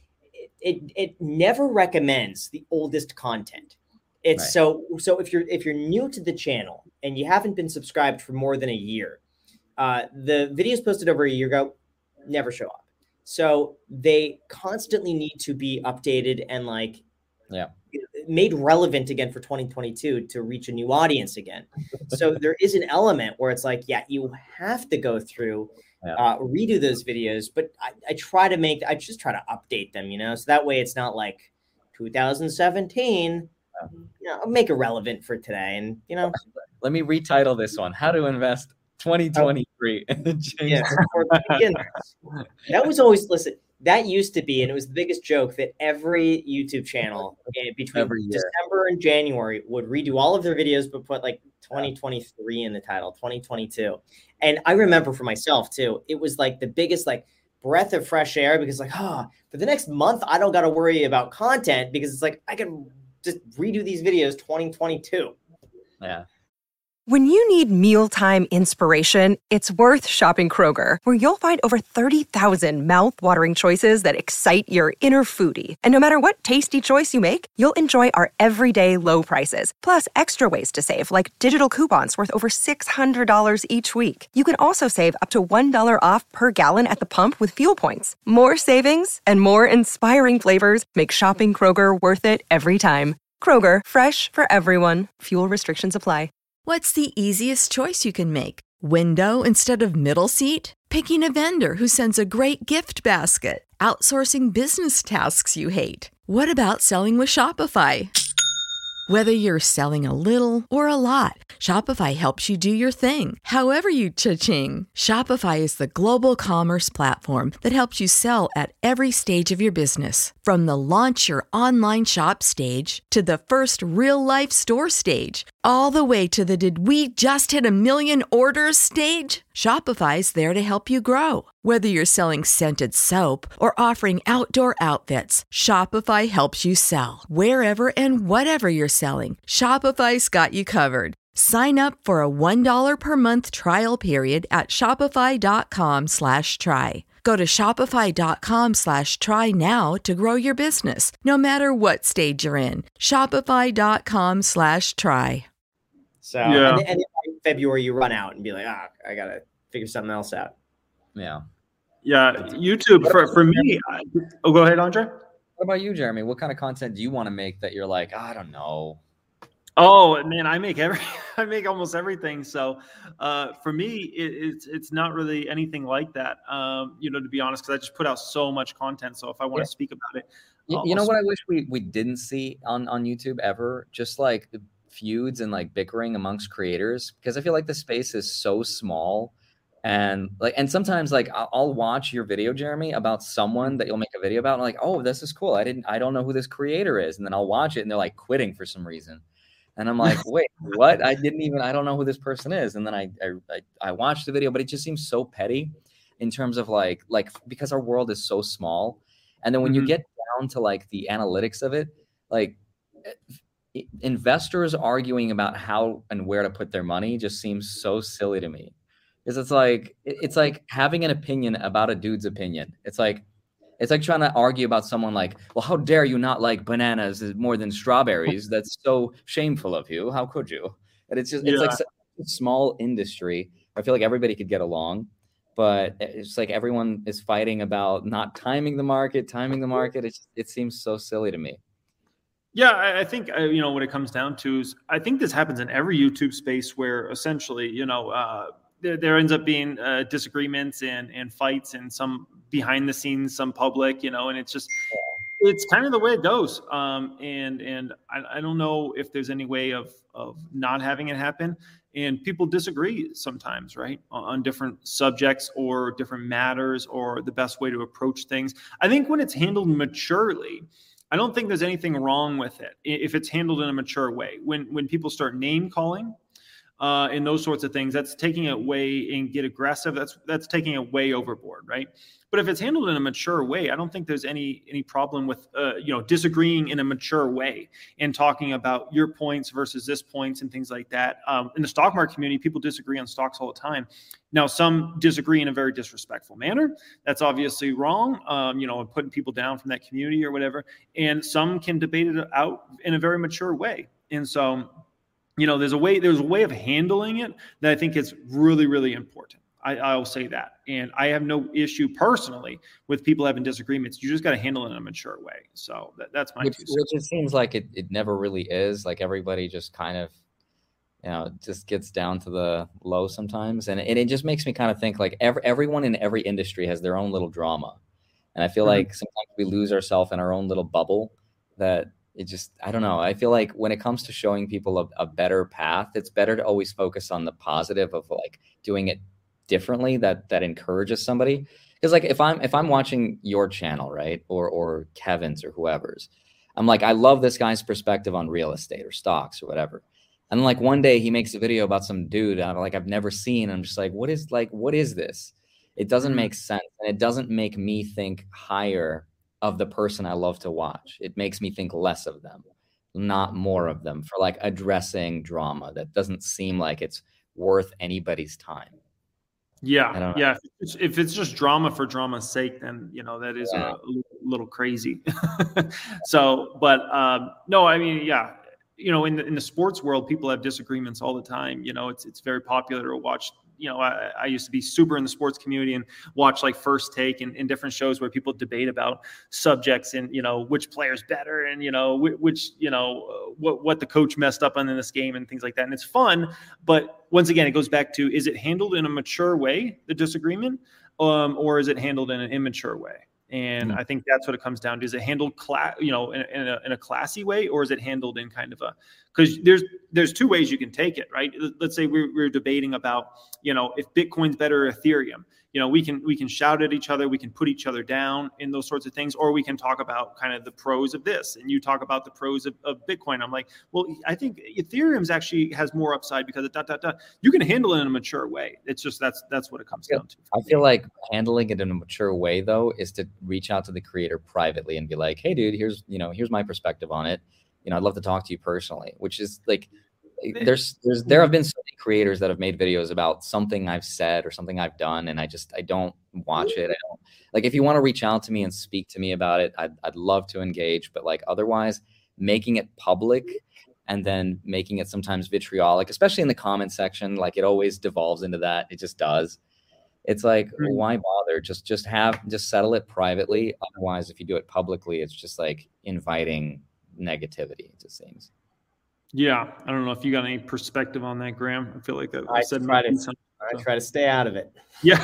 Speaker 5: it never recommends the oldest content. It's right. So if you're new to the channel and you haven't been subscribed for more than a year, the videos posted over a year ago never show up. So they constantly need to be updated and like made relevant again for 2022 to reach a new audience again. So there is an element where it's like, yeah, you have to go through, redo those videos, but I just try to update them, you know, so that way it's not like 2017, you know, I'll make it relevant for today. And, you know,
Speaker 3: let me retitle this one, How to Invest 2023.
Speaker 5: Yeah, for beginners. That was always, listen, that used to be, and it was the biggest joke, that every YouTube channel between December and January would redo all of their videos, but put like 2023 in the title, 2022. And I remember for myself too, it was like the biggest like breath of fresh air, because like, for the next month, I don't got to worry about content, because it's like, I can just redo these videos 2022.
Speaker 3: Yeah.
Speaker 2: When you need mealtime inspiration, it's worth shopping Kroger, where you'll find over 30,000 mouth-watering choices that excite your inner foodie. And no matter what tasty choice you make, you'll enjoy our everyday low prices, plus extra ways to save, like digital coupons worth over $600 each week. You can also save up to $1 off per gallon at the pump with fuel points. More savings and more inspiring flavors make shopping Kroger worth it every time. Kroger, fresh for everyone. Fuel restrictions apply.
Speaker 1: What's the easiest choice you can make? Window instead of middle seat? Picking a vendor who sends a great gift basket? Outsourcing business tasks you hate? What about selling with Shopify? Whether you're selling a little or a lot, Shopify helps you do your thing, however you cha-ching. Shopify is the global commerce platform that helps you sell at every stage of your business. From the launch your online shop stage to the first real-life store stage, all the way to the did we just hit 1 million orders stage. Shopify's there to help you grow. Whether you're selling scented soap or offering outdoor outfits, Shopify helps you sell. Wherever and whatever you're selling, Shopify's got you covered. Sign up for a $1 per month trial period at shopify.com/try. Go to shopify.com/try now to grow your business, no matter what stage you're in. Shopify.com/try.
Speaker 5: So, and in February, you run out and be like, I got to figure something else out.
Speaker 3: Yeah.
Speaker 4: Yeah. YouTube for me. Go ahead, Andre.
Speaker 3: What about you, Jeremy? What kind of content do you want to make that you're like, I don't know?
Speaker 4: Oh man, I make almost everything. So for me, it's not really anything like that. You know, to be honest, because I just put out so much content. So if I want to speak about it,
Speaker 3: you know what I wish we didn't see on YouTube ever? Just like feuds and like bickering amongst creators, because I feel like the space is so small. And sometimes like I'll watch your video, Jeremy, about someone that you'll make a video about, and I'm like, oh, this is cool. I don't know who this creator is. And then I'll watch it and they're like quitting for some reason. And I'm like, wait, what? I don't know who this person is. And then I watched the video, but it just seems so petty in terms of like because our world is so small. And then when you get down to like the analytics of it, like investors arguing about how and where to put their money just seems so silly to me. Because it's like having an opinion about a dude's opinion. It's like trying to argue about someone like, well, how dare you not like bananas more than strawberries? That's so shameful of you. How could you? And it's like such a small industry. I feel like everybody could get along, but it's like everyone is fighting about not timing the market. It seems so silly to me.
Speaker 4: Yeah, I think, what it comes down to is I think this happens in every YouTube space where essentially, there ends up being disagreements and fights and some behind the scenes, some public, and it's kind of the way it goes. And I don't know if there's any way of not having it happen. and people disagree sometimes, right, on different subjects or different matters or the best way to approach things. I think when it's handled maturely, I don't think there's anything wrong with it if it's handled in a mature way. When people start name calling and those sorts of things, that's taking it way and get aggressive. That's taking it way overboard, right? But if it's handled in a mature way, I don't think there's any problem with disagreeing in a mature way and talking about your points versus this points and things like that. In the stock market community, people disagree on stocks all the time. Now, some disagree in a very disrespectful manner. That's obviously wrong, putting people down from that community or whatever. And some can debate it out in a very mature way. And so, there's a way of handling it that I think is really, really important. I'll say that. And I have no issue personally with people having disagreements. You just got to handle it in a mature way. So that's my 2 cents.
Speaker 3: Which it seems like it never really is. Like everybody just kind of, just gets down to the low sometimes. And it just makes me kind of think like everyone in every industry has their own little drama. And I feel like sometimes we lose ourselves in our own little bubble that it just, I don't know. I feel like when it comes to showing people a better path, it's better to always focus on the positive of like doing it differently that encourages somebody. Because like if I'm watching your channel, right, or Kevin's or whoever's, I'm like, I love this guy's perspective on real estate or stocks or whatever. And then like one day he makes a video about some dude I've never seen. And I'm just like, what is this? It doesn't make sense. And it doesn't make me think higher of the person I love to watch. It makes me think less of them, not more of them, for like addressing drama that doesn't seem like it's worth anybody's time.
Speaker 4: Yeah. If it's just drama for drama's sake, then that is a little crazy. So, but no, I mean, yeah, in the sports world, people have disagreements all the time. It's very popular to watch. I used to be super in the sports community and watch like First Take and different shows where people debate about subjects and, which player's better and, which, what the coach messed up on in this game and things like that. And it's fun. But once again, it goes back to, is it handled in a mature way, the disagreement, or is it handled in an immature way? And I think that's what it comes down to. Is it handled, in a classy way, or is it handled in kind of because there's 2 ways you can take it, right? Let's say we're debating about, if Bitcoin's better or Ethereum. We can shout at each other, we can put each other down in those sorts of things, or we can talk about kind of the pros of this, and you talk about the pros of Bitcoin. I'm like, well, I think Ethereum's actually has more upside because of . You can handle it in a mature way. It's just that's what it comes down to.
Speaker 3: I feel like handling it in a mature way though is to reach out to the creator privately and be like, hey dude, here's my perspective on it. I'd love to talk to you personally, which is like, there have been so many creators that have made videos about something I've said or something I've done, and I don't watch it. I don't like, if you want to reach out to me and speak to me about it, I'd love to engage, but like otherwise making it public and then making it sometimes vitriolic, especially in the comment section, like it always devolves into that. It just does. It's like, why bother? Just settle it privately. Otherwise, if you do it publicly, it's just like inviting negativity, it just seems.
Speaker 4: Yeah, I don't know if you got any perspective on that, Graham. I feel like that
Speaker 5: I try to stay out of it.
Speaker 4: Yeah,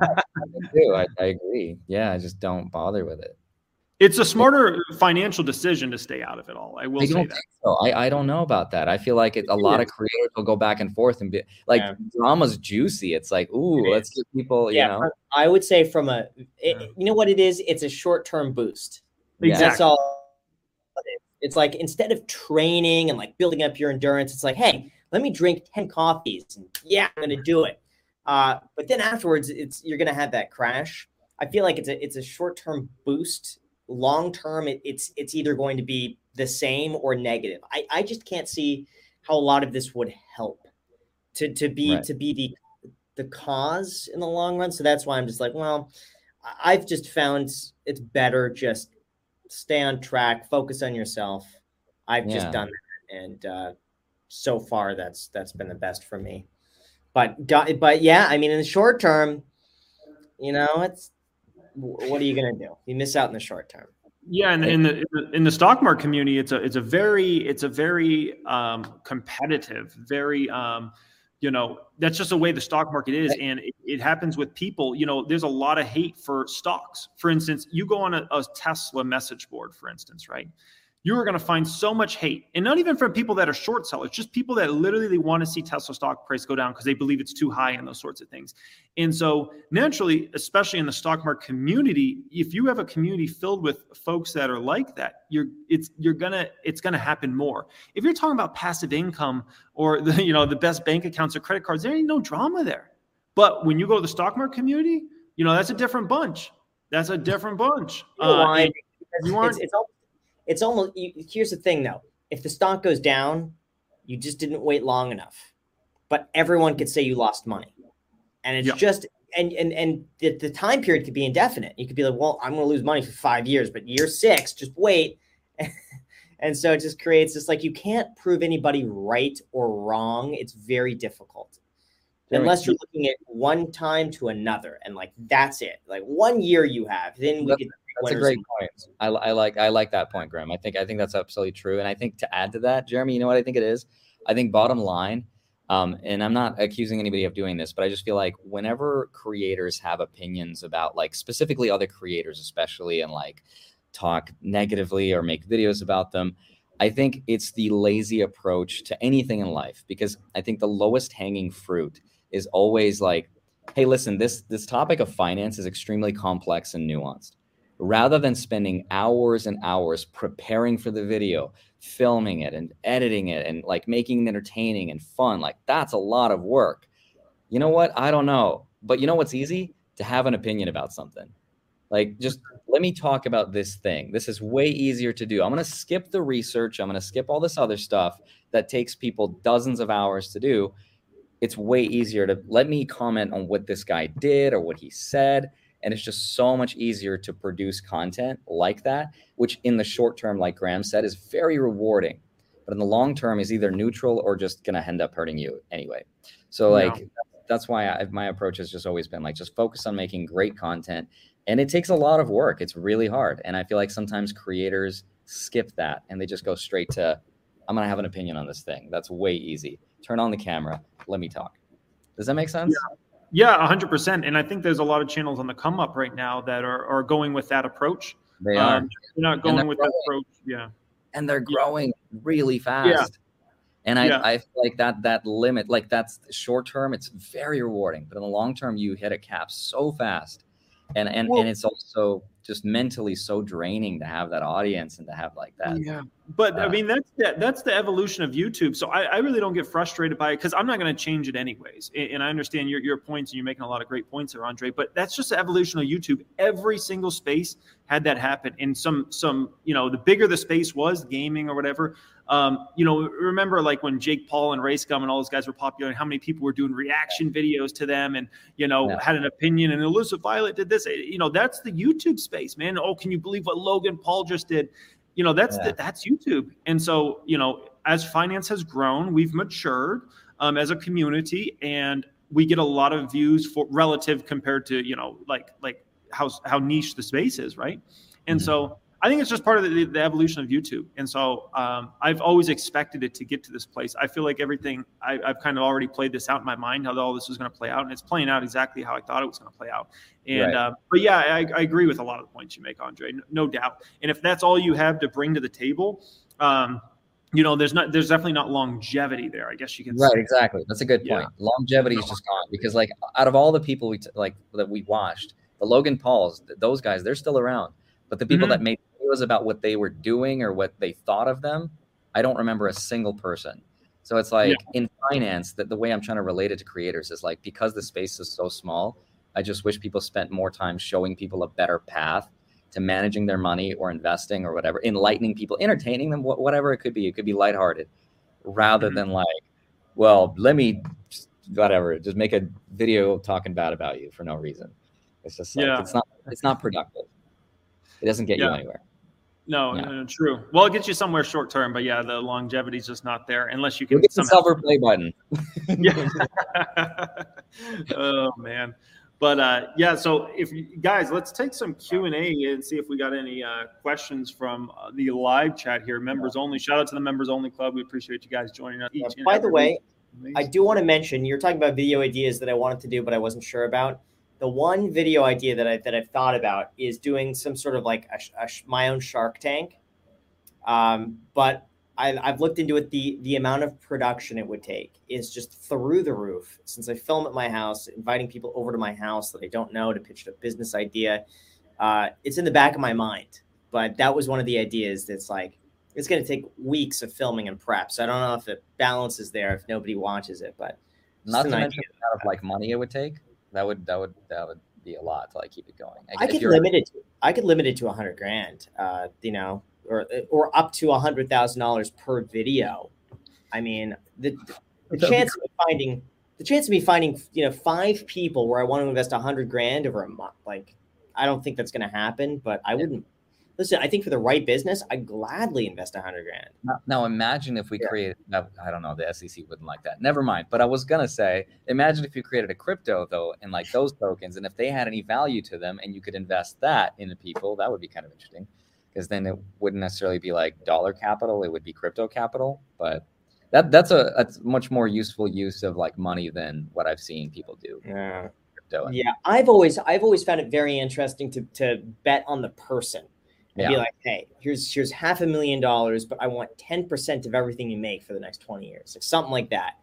Speaker 3: I agree. Yeah, I just don't bother with it.
Speaker 4: It's a smarter financial decision to stay out of it all. I will say that.
Speaker 3: So. I don't know about that. I feel like a lot of creators will go back and forth and be like, drama's juicy. It's like, ooh, let's get people.
Speaker 5: I would say you know what it is? It's a short-term boost.
Speaker 4: Exactly.
Speaker 5: That's all. It's like, instead of training and like building up your endurance, it's like, hey, let me drink 10 coffees. And I'm going to do it. But then afterwards, you're going to have that crash. I feel like it's a short-term boost. Long-term, it's either going to be the same or negative. I just can't see how a lot of this would help to be the cause in the long run. So that's why I'm just like, well, I've just found it's better just stay on track, focus on yourself. I've just done that, and so far that's been the best for me. But yeah, I mean, in the short term, it's, what are you going to do? You miss out in the short term.
Speaker 4: Yeah, and in the stock market community, it's a very competitive, very that's just the way the stock market is, and it happens with people. There's a lot of hate for stocks. For instance, you go on a Tesla message board, for instance, right? you are going to find so much hate, and not even from people that are short sellers, just people that literally they want to see Tesla stock price go down because they believe it's too high and those sorts of things. And so naturally, especially in the stock market community, if you have a community filled with folks that are like that, it's gonna happen more. If you're talking about passive income or the best bank accounts or credit cards, there ain't no drama there. But when you go to the stock market community, that's a different bunch. That's a different bunch.
Speaker 5: Why? It's almost, here's the thing though. If the stock goes down, you just didn't wait long enough, but everyone could say you lost money. And it's just, and the time period could be indefinite. You could be like, well, I'm going to lose money for 5 years, but year 6, just wait. And so it just creates this, like, you can't prove anybody right or wrong. It's very difficult. Unless you're looking at one time to another. And like, that's it. Like 1 year you have, then we could.
Speaker 3: That's a great point. I like that point, Graham. I think that's absolutely true. And I think to add to that, Jeremy, you know what I think it is? I think bottom line, and I'm not accusing anybody of doing this, but I just feel like whenever creators have opinions about, like, specifically other creators, especially, and like talk negatively or make videos about them, I think it's the lazy approach to anything in life, because I think the lowest hanging fruit is always like, hey, listen, this topic of finance is extremely complex and nuanced. Rather than spending hours and hours preparing for the video, filming it and editing it and like making it entertaining and fun, like that's a lot of work. You know what? I don't know. But you know what's easy? To have an opinion about something. Like, just let me talk about this thing. This is way easier to do. I'm going to skip the research. I'm going to skip all this other stuff that takes people dozens of hours to do. It's way easier to let me comment on what this guy did or what he said. And it's just so much easier to produce content like that, which in the short term, like Graham said, is very rewarding. But in the long term is either neutral or just going to end up hurting you anyway. So like, that's why my approach has just always been like, just focus on making great content. And it takes a lot of work. It's really hard. And I feel like sometimes creators skip that and they just go straight to, I'm going to have an opinion on this thing. That's way easy. Turn on the camera. Let me talk. Does that make sense?
Speaker 4: Yeah, 100%. And I think there's a lot of channels on the come up right now that are going with that approach.
Speaker 3: They are.
Speaker 4: They're not going with that approach. Yeah.
Speaker 3: And they're growing really fast. Yeah. And I feel like that limit, like that's short term, it's very rewarding. But in the long term, you hit a cap so fast. And it's also just mentally so draining to have that audience and to have like that.
Speaker 4: Yeah. But I mean, that's the evolution of YouTube. So I really don't get frustrated by it because I'm not going to change it anyways. And I understand your points and you're making a lot of great points there, Andre, but that's just the evolution of YouTube. Every single space had that happen. And some, the bigger the space was, gaming or whatever, remember like when Jake Paul and Ray Scum and all those guys were popular and how many people were doing reaction videos to them and, had an opinion, and Elizabeth Violet did this, that's the YouTube space, man. Oh, can you believe what Logan Paul just did? That's YouTube. And so, as finance has grown, we've matured as a community, and we get a lot of views for relative compared to, like how niche the space is. Right. And so I think it's just part of the evolution of YouTube. And so I've always expected it to get to this place. I feel like everything I've kind of already played this out in my mind, how all this is going to play out. And it's playing out exactly how I thought it was going to play out. And, but yeah, I agree with a lot of the points you make, Andre, no doubt. And if that's all you have to bring to the table, there's definitely not longevity there. I guess you can say.
Speaker 3: Exactly. That's a good point. Longevity is just gone because like out of all the people that we watched, the Logan Pauls, those guys, they're still around. But the people that made videos about what they were doing or what they thought of them, I don't remember a single person. So it's like in finance, that the way I'm trying to relate it to creators is like, because the space is so small, I just wish people spent more time showing people a better path to managing their money or investing or whatever, enlightening people, entertaining them, whatever it could be. It could be lighthearted rather than like, well, let me just make a video talking bad about you for no reason. It's just like, it's not productive. It doesn't get you anywhere.
Speaker 4: No, true. Well, it gets you somewhere short term, but the longevity is just not there unless you can
Speaker 3: get the silver play button.
Speaker 4: Oh man. But so if you guys, let's take some Q&A and see if we got any questions from the live chat here. Members only. Shout out to the members only club. We appreciate you guys joining us.
Speaker 5: By the way, I do want to mention, you're talking about video ideas that I wanted to do, but I wasn't sure about. The one video idea that I've thought about is doing some sort of like my own Shark Tank. But I've looked into it. The amount of production it would take is just through the roof. Since I film at my house, inviting people over to my house that I don't know to pitch a business idea, it's in the back of my mind. But that was one of the ideas that's like, it's going to take weeks of filming and prep. So I don't know if the balance is there if nobody watches it, but
Speaker 3: not to mention the amount of like money it would take. That would be a lot to like keep it going.
Speaker 5: I could limit it to $100,000, you know, or up to $100,000 per video. I mean, the chance of me finding, you know, 5 people where I want to invest $100,000 over a month, like, I don't think that's going to happen, but I wouldn't. Listen, I think for the right business, I'd gladly invest $100,000.
Speaker 3: Now imagine if we created, I don't know, the SEC wouldn't like that. Never mind. But I was going to say, imagine if you created a crypto, though, and like those tokens, and if they had any value to them and you could invest that into people, that would be kind of interesting. Because then it wouldn't necessarily be like dollar capital. It would be crypto capital. But that's a much more useful use of like money than what I've seen people do.
Speaker 5: Yeah. Yeah. I've always found it very interesting to bet on the person. And be like, hey, here's $500,000, but I want 10% of everything you make for the next 20 years, like something like that.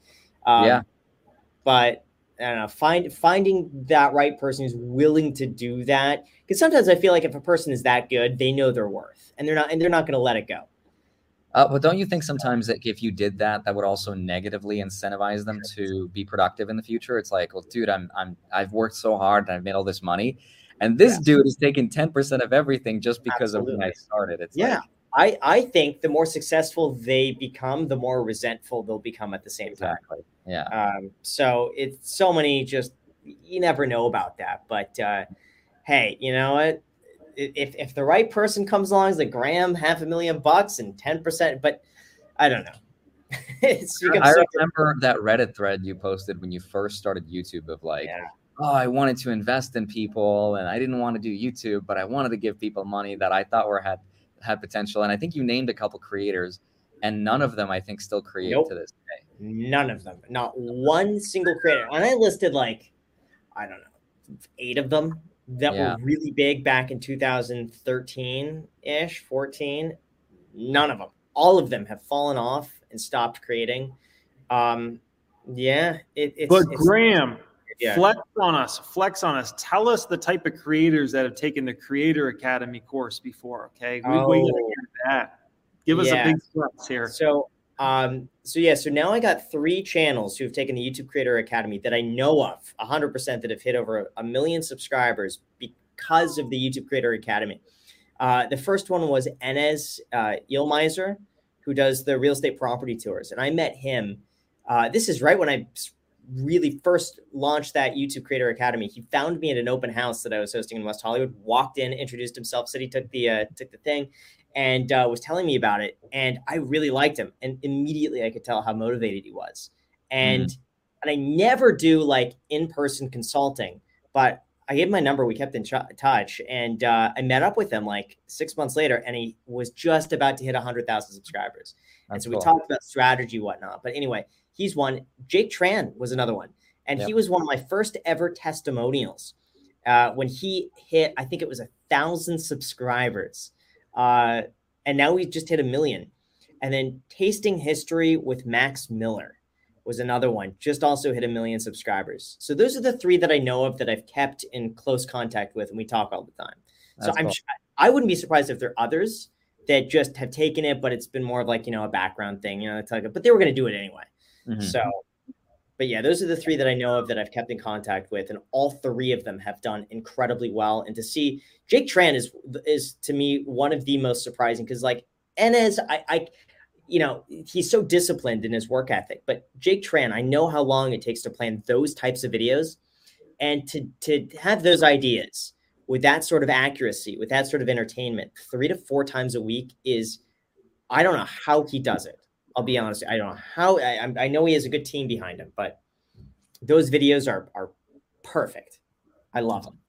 Speaker 5: But I don't know, finding that right person who's willing to do that, because sometimes I feel like if a person is that good, they know their worth, and they're not going to let it go.
Speaker 3: But don't you think sometimes that if you did that, that would also negatively incentivize them to be productive in the future? It's like, well, dude, I've worked so hard and I've made all this money. And this dude is taking 10% of everything just because of when I started. It's
Speaker 5: I think the more successful they become, the more resentful they'll become at the same time.
Speaker 3: Yeah.
Speaker 5: So it's so many, just, you never know about that. But hey, you know what? If the right person comes along, it's like Graham, $500,000 and 10%, but I don't know.
Speaker 3: I remember that Reddit thread you posted when you first started YouTube of like, oh, I wanted to invest in people and I didn't want to do YouTube, but I wanted to give people money that I thought had potential. And I think you named a couple creators, and none of them, I think, still create to this day.
Speaker 5: None of them. Not one single creator. And I listed like, I don't know, 8 of them that were really big back in 2013-ish, 14. None of them. All of them have fallen off and stopped creating. But
Speaker 4: Graham, flex on us. Tell us the type of creators that have taken the Creator Academy course before. Okay, we gotta hear that. Give us a big flex here.
Speaker 5: So now I got 3 channels who have taken the YouTube Creator Academy that I know of 100% that have hit over 1 million subscribers because of the YouTube Creator Academy. The first one was Enes Ilmeiser, who does the real estate property tours, and I met him. This is right when I really first launched that YouTube Creator Academy. He found me at an open house that I was hosting in West Hollywood, walked in, introduced himself, said he took the thing, and was telling me about it. And I really liked him. And immediately I could tell how motivated he was. And I never do like in-person consulting, but I gave him my number. We kept in touch, and I met up with him like 6 months later, and he was just about to hit 100,000 subscribers. And so we talked about strategy, whatnot. But anyway, he's one. Jake Tran was another one. And he was one of my first ever testimonials when he hit, I think it was 1,000 subscribers. And now we just hit 1 million. And then Tasting History with Max Miller was another one, just also hit 1 million subscribers. So those are the 3 that I know of that I've kept in close contact with, and we talk all the time. That's so I wouldn't be surprised if there are others that just have taken it, but it's been more of like, you know, a background thing, you know, but they were going to do it anyway. So, but yeah, those are the 3 that I know of that I've kept in contact with, and all 3 of them have done incredibly well. And to see Jake Tran is to me one of the most surprising, because like Enes, I you know, he's so disciplined in his work ethic, but Jake Tran, I know how long it takes to plan those types of videos, and to have those ideas with that sort of accuracy, with that sort of entertainment 3 to 4 times a week is, I don't know how he does it. I'll be honest. I don't know how. I know he has a good team behind him, but those videos are perfect. I love them.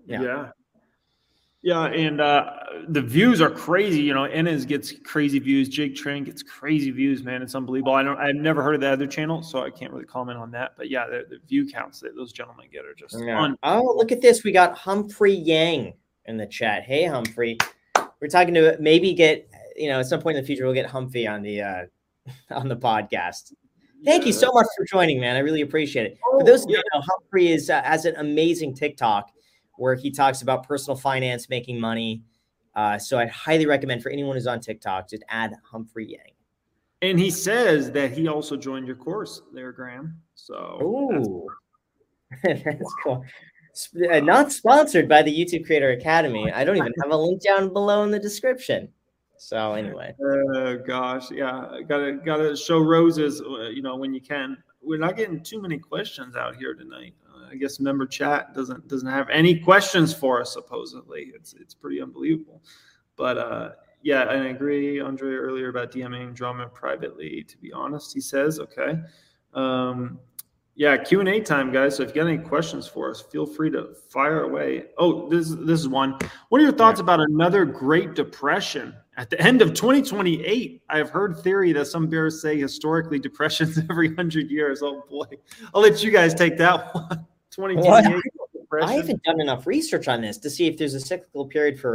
Speaker 4: Yeah. And the views are crazy. You know, Enes gets crazy views. Jake Tran gets crazy views, man. It's unbelievable. I've never heard of that other channel, so I can't really comment on that. But yeah, the view counts that those gentlemen get are just fun.
Speaker 5: Oh, look at this. We got Humphrey Yang in the chat. Hey, Humphrey. We're talking to maybe get at some point in the future, we'll get Humphrey on the podcast. Thank you so much for joining, man. I really appreciate it. For those of you who know, Humphrey has an amazing TikTok where he talks about personal finance, making money. So I'd highly recommend for anyone who's on TikTok, just add Humphrey Yang.
Speaker 4: And he says that he also joined your course there, Graham. So
Speaker 5: that's cool. Not sponsored by the YouTube Creator Academy. I don't even have a link down below in the description. So anyway.
Speaker 4: Oh gosh, yeah, gotta show roses, when you can. We're not getting too many questions out here tonight. I guess member chat doesn't have any questions for us. Supposedly, it's pretty unbelievable. But yeah, I agree, Andre, earlier about DMing Drummond privately. To be honest, he says, okay. Yeah, Q&A time, guys. So if you got any questions for us, feel free to fire away. Oh, this is one. What are your thoughts about another Great Depression at the end of 2028? I've heard theory that some bears say historically depressions every 100 years. Oh boy, I'll let you guys take that one. 2028.
Speaker 5: I haven't done enough research on this to see if there's a cyclical period for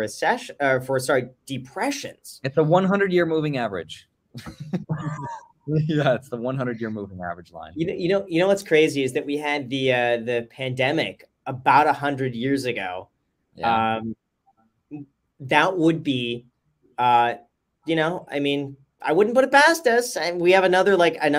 Speaker 5: depressions.
Speaker 3: It's a 100-year moving average. Yeah, it's the 100-year moving average line.
Speaker 5: You know what's crazy is that we had the pandemic about 100 years ago. Yeah. That would be, I mean, I wouldn't put it past us. And we have another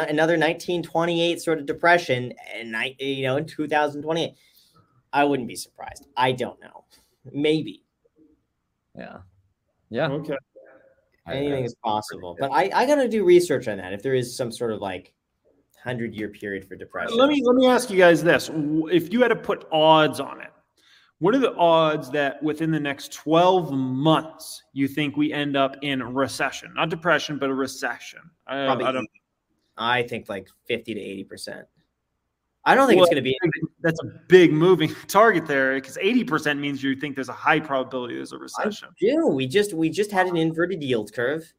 Speaker 5: 1928 sort of depression, and in 2028. I wouldn't be surprised. I don't know. Maybe.
Speaker 3: Yeah.
Speaker 4: Okay.
Speaker 5: Anything is possible. But I got to do research on that. If there is some sort of 100-year period for depression.
Speaker 4: Let me ask you guys this. If you had to put odds on it, what are the odds that within the next 12 months you think we end up in a recession? Not depression, but a recession.
Speaker 5: I think 50 to 80%. I don't think it's going to be.
Speaker 4: That's a big moving target there, because 80% means you think there's a high probability there's a recession.
Speaker 5: We just had an inverted yield curve.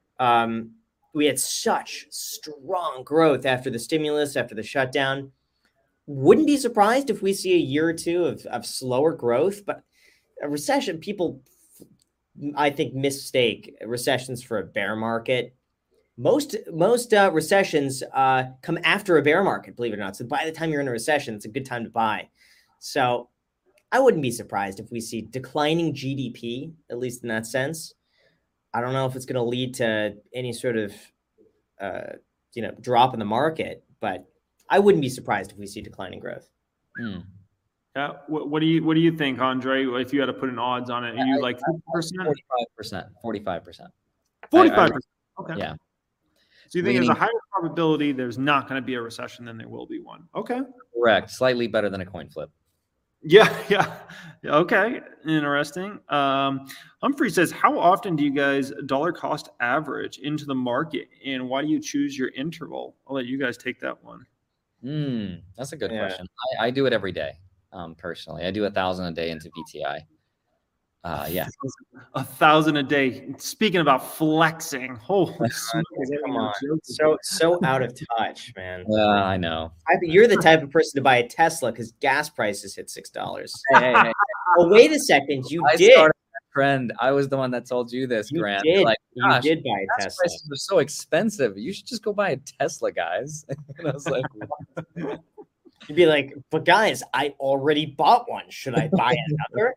Speaker 5: We had such strong growth after the stimulus, after the shutdown. Wouldn't be surprised if we see a year or two of slower growth, but a recession, people, I think, mistake recessions for a bear market. Most recessions come after a bear market, believe it or not. So by the time you're in a recession, it's a good time to buy. So I wouldn't be surprised if we see declining GDP, at least in that sense. I don't know if it's going to lead to any sort of drop in the market, but I wouldn't be surprised if we see declining growth.
Speaker 4: Yeah. What do you think, Andre? If you had to put an odds on it, are you 50%?
Speaker 3: 45%. 45%.
Speaker 4: 45%. Okay.
Speaker 3: Yeah.
Speaker 4: So you think there's a higher probability there's not going to be a recession than there will be one? Okay.
Speaker 3: Correct. Slightly better than a coin flip.
Speaker 4: Yeah. Okay. Interesting. Humphrey says, how often do you guys dollar cost average into the market, and why do you choose your interval? I'll let you guys take that one.
Speaker 3: That's a good question. I do it every day. Personally, I do 1,000 a day into VTI. Yeah,
Speaker 5: 1,000 a day. Speaking about flexing, holy come on, so out of touch, man.
Speaker 3: I know.
Speaker 5: You're the type of person to buy a Tesla because gas prices hit $6. Hey. Well, wait a second, I
Speaker 3: started that trend. I was the one that told you this, Grant.
Speaker 5: You did buy a Tesla.
Speaker 3: Prices are so expensive. You should just go buy a Tesla, guys. And I was like,
Speaker 5: you'd be like, but guys, I already bought one. Should I buy another?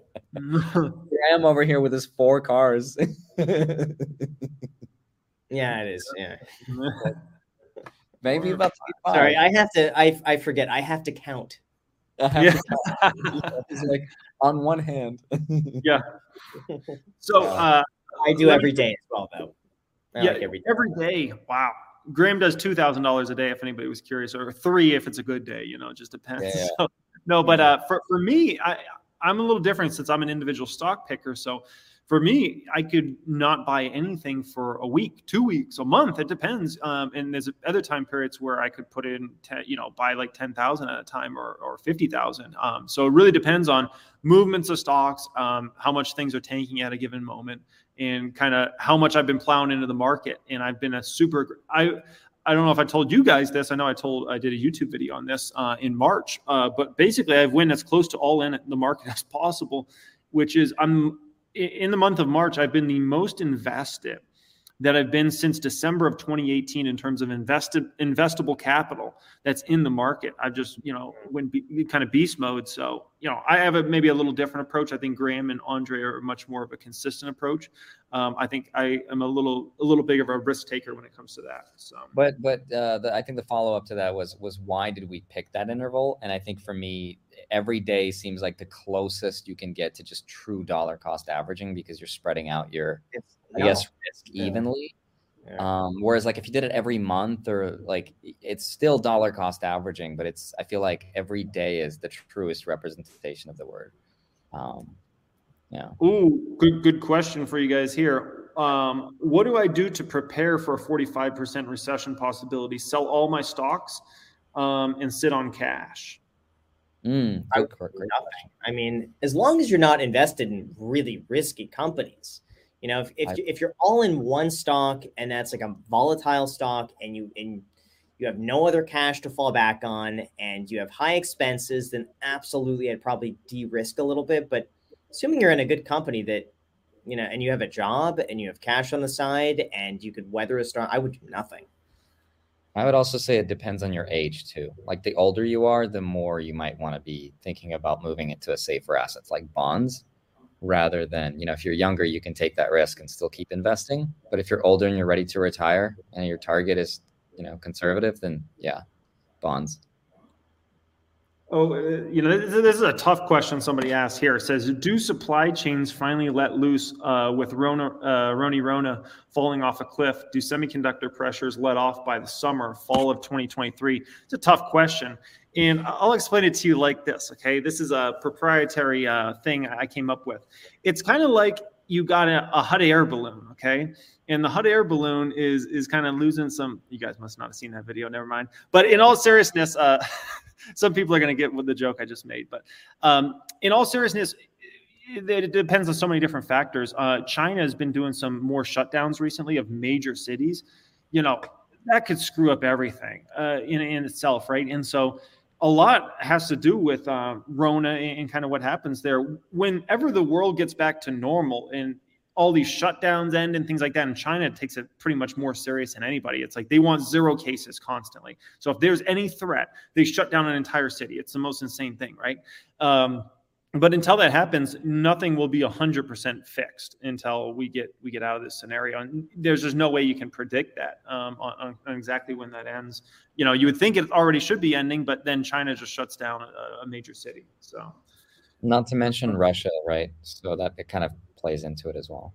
Speaker 3: Here I am over here with his 4 cars.
Speaker 5: Yeah, it is. Yeah.
Speaker 3: Maybe about 5.
Speaker 5: Sorry, I forget. I have to count.
Speaker 3: It's like on one hand.
Speaker 4: Yeah. So
Speaker 5: I do every day as well, though.
Speaker 4: Every day. Wow. Graham does $2,000 a day, if anybody was curious, or 3 if it's a good day. It just depends. Yeah. So, no, but for me, I'm a little different since I'm an individual stock picker. So for me, I could not buy anything for a week, 2 weeks, a month. It depends. And there's other time periods where I could put in, buy 10,000 at a time or 50,000. So it really depends on movements of stocks, how much things are tanking at a given moment, and kind of how much I've been plowing into the market. And I've been I don't know if I told you guys this. I know I did a YouTube video on this in March, but basically I've went as close to all in the market as possible, which is I'm in the month of March, I've been the most invested that I've been since December of 2018 in terms of investable capital that's in the market. I've just, went kind of beast mode. So, I have maybe a little different approach. I think Graham and Andre are much more of a consistent approach. I think I am a little big of a risk taker when it comes to that. So,
Speaker 3: but I think the follow up to that was why did we pick that interval? And I think for me, every day seems like the closest you can get to just true dollar cost averaging, because you're spreading out your risk evenly. Yeah. Whereas like if you did it every month, or like, it's still dollar cost averaging, but I feel like every day is the truest representation of the word. Yeah.
Speaker 4: Ooh, good question for you guys here. What do I do to prepare for a 45% recession possibility? Sell all my stocks and sit on cash?
Speaker 5: I mean, as long as you're not invested in really risky companies, if you're all in one stock and that's like a volatile stock, and you have no other cash to fall back on, and you have high expenses, then absolutely I'd probably de-risk a little bit. But assuming you're in a good company that, and you have a job and you have cash on the side and you could weather a storm, I would do nothing.
Speaker 3: I would also say it depends on your age too. Like the older you are, the more you might want to be thinking about moving into a safer assets like bonds, rather than, if you're younger, you can take that risk and still keep investing. But if you're older and you're ready to retire and your target is, conservative, then yeah, bonds.
Speaker 4: Oh, this is a tough question somebody asked here. It says, do supply chains finally let loose with Rona falling off a cliff? Do semiconductor pressures let off by the fall of 2023? It's a tough question. And I'll explain it to you like this, okay? This is a proprietary thing I came up with. It's kind of like you got a hot air balloon, okay? And the hot air balloon is kind of losing some, you guys must not have seen that video, never mind. But in all seriousness, some people are going to get with the joke I just made. But in all seriousness, it depends on so many different factors. China has been doing some more shutdowns recently of major cities. That could screw up everything in itself, right? And so a lot has to do with Rona and kind of what happens there. Whenever the world gets back to normal and all these shutdowns end and things like that, in China takes it pretty much more serious than anybody. It's like they want 0 cases constantly. So if there's any threat, they shut down an entire city. It's the most insane thing, right? But until that happens, nothing will be 100% fixed until we get out of this scenario. And there's just no way you can predict that on exactly when that ends. You would think it already should be ending, but then China just shuts down a major city. So,
Speaker 3: not to mention Russia, right? So that it kind of plays into it as well.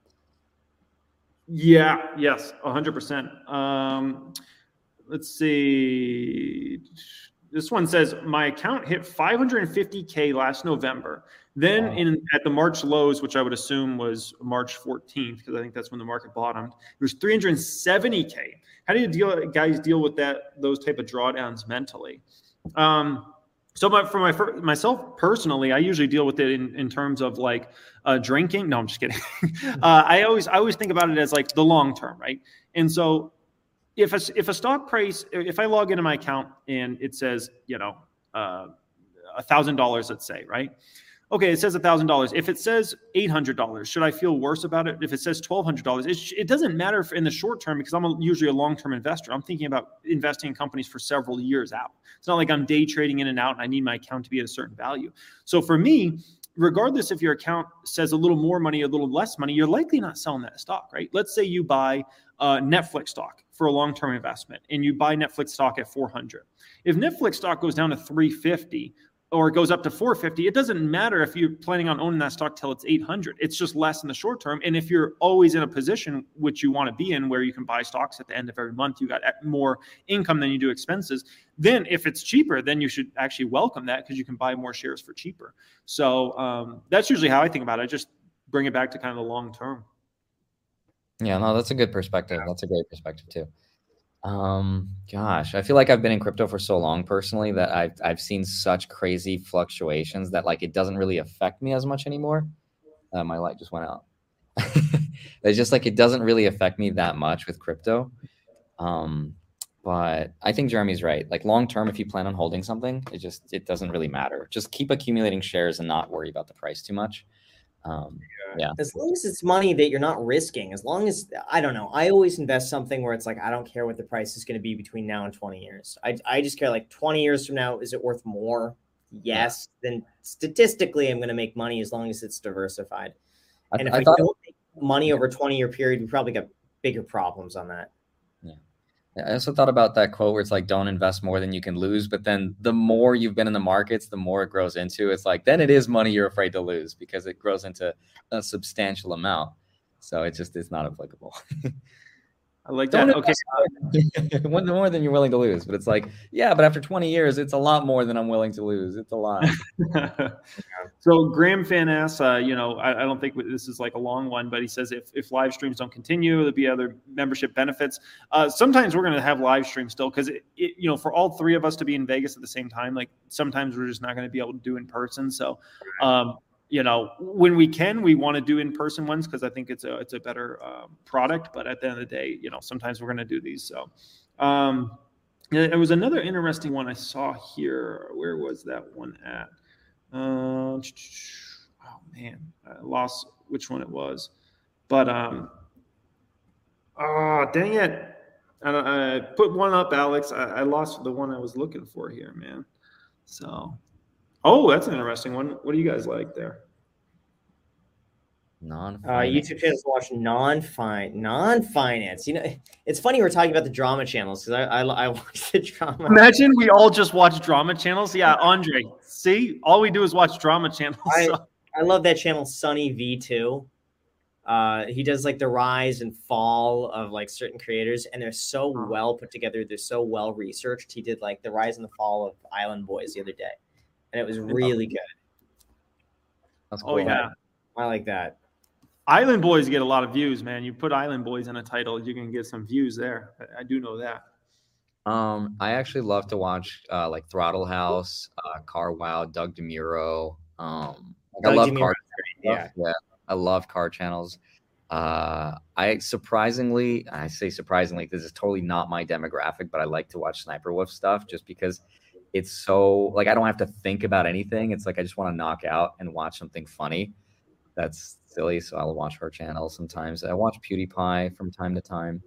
Speaker 4: Yeah. Yes. 100%. Let's see. This one says, my account hit 550K last November. Then at the March lows, which I would assume was March 14th, because I think that's when the market bottomed, it was 370K. How do you guys deal with those type of drawdowns mentally? So for myself personally, I usually deal with it in terms of like drinking. No, I'm just kidding. I always think about it as like the long term, right? And so if a stock price, if I log into my account and it says, $1,000, let's say, right? Okay, it says $1,000. If it says $800, should I feel worse about it? If it says $1,200, it doesn't matter in the short term, because I'm usually a long-term investor. I'm thinking about investing in companies for several years out. It's not like I'm day trading in and out and I need my account to be at a certain value. So for me, regardless if your account says a little more money, a little less money, you're likely not selling that stock, right? Let's say you buy Netflix stock for a long-term investment and you buy Netflix stock at 400. If Netflix stock goes down to 350 or it goes up to 450, it doesn't matter if you're planning on owning that stock till it's 800. It's just less in the short term. And if you're always in a position which you want to be in, where you can buy stocks at the end of every month, you got more income than you do expenses, then if it's cheaper, then you should actually welcome that, because you can buy more shares for cheaper. So that's usually how I think about it. I just bring it back to kind of the long term.
Speaker 3: Yeah, no, that's a good perspective. That's a great perspective too. Gosh, I feel like I've been in crypto for so long personally that I've seen such crazy fluctuations that like it doesn't really affect me as much anymore. My light just went out. It's just like it doesn't really affect me that much with crypto. But I think Jeremy's right. Like long term, if you plan on holding something, it doesn't really matter. Just keep accumulating shares and not worry about the price too much. Yeah.
Speaker 5: As long as it's money that you're not risking, as long as, I don't know, I always invest something where it's like, I don't care what the price is going to be between now and 20 years. I just care, like, 20 years from now, is it worth more? Yes. Then statistically, I'm going to make money as long as it's diversified. And if I don't make money over a 20-year period, we probably got bigger problems on that.
Speaker 3: I also thought about that quote where it's like, don't invest more than you can lose. But then the more you've been in the markets, the more it grows into. It's like, then it is money you're afraid to lose because it grows into a substantial amount. So it's not applicable.
Speaker 4: I like that. Okay.
Speaker 3: More than you're willing to lose. But it's like, yeah, but after 20 years, it's a lot more than I'm willing to lose. It's a lot.
Speaker 4: So Graham Fan asks, I don't think this is like a long one, but he says if live streams don't continue, there'll be other membership benefits. Sometimes we're going to have live streams still because, for all three of us to be in Vegas at the same time, like sometimes we're just not going to be able to do in person. So, when we can, we want to do in-person ones because I think it's a better product. But at the end of the day, sometimes we're going to do these. So there was another interesting one I saw here. Where was that one at? Oh man, I lost which one it was. But dang it! I put one up, Alex. I lost the one I was looking for here, man. So. Oh, that's an interesting one. What do you guys like there?
Speaker 5: YouTube channels watch non-finance. It's funny we're talking about the drama channels because I watch the drama.
Speaker 4: Imagine we all just watch drama channels. Yeah, Andre. See, all we do is watch drama channels.
Speaker 5: I love that channel, Sunny V2. He does like the rise and fall of like certain creators, and they're so well put together. They're so well researched. He did like the rise and the fall of Island Boys the other day. And it was really good.
Speaker 3: That's cool.
Speaker 4: Oh, yeah.
Speaker 5: I like that.
Speaker 4: Island Boys get a lot of views, man. You put Island Boys in a title, you can get some views there. I do know that.
Speaker 3: I actually love to watch like Throttle House, Car Wow, Doug DeMuro. I love car. Yeah, I love car channels. I say surprisingly, this is totally not my demographic, but I like to watch Sniper Wolf stuff just because it's so like I don't have to think about anything. It's like I just want to knock out and watch something funny. That's silly, so I'll watch her channel sometimes. I watch PewDiePie from time to time.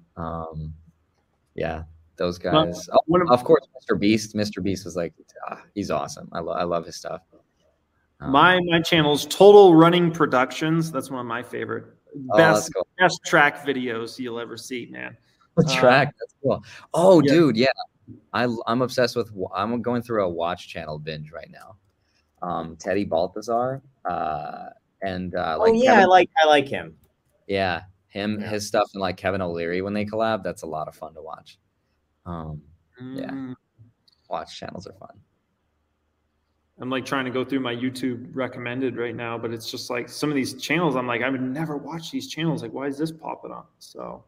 Speaker 3: Yeah, those guys. Of course, Mr. Beast. Mr. Beast is like he's awesome. I love his stuff.
Speaker 4: My channel's Total Running Productions. That's one of my favorite best track videos you'll ever see, man.
Speaker 3: Track, that's cool. Oh, yeah. Dude, yeah. I'm obsessed with. I'm going through a watch channel binge right now. Teddy Baltazar, and
Speaker 5: I like him.
Speaker 3: Yeah, his stuff, and like Kevin O'Leary when they collab. That's a lot of fun to watch. Yeah, watch channels are fun.
Speaker 4: I'm like trying to go through my YouTube recommended right now, but it's just like some of these channels. I'm like, I would never watch these channels. Like, why is this popping up? So.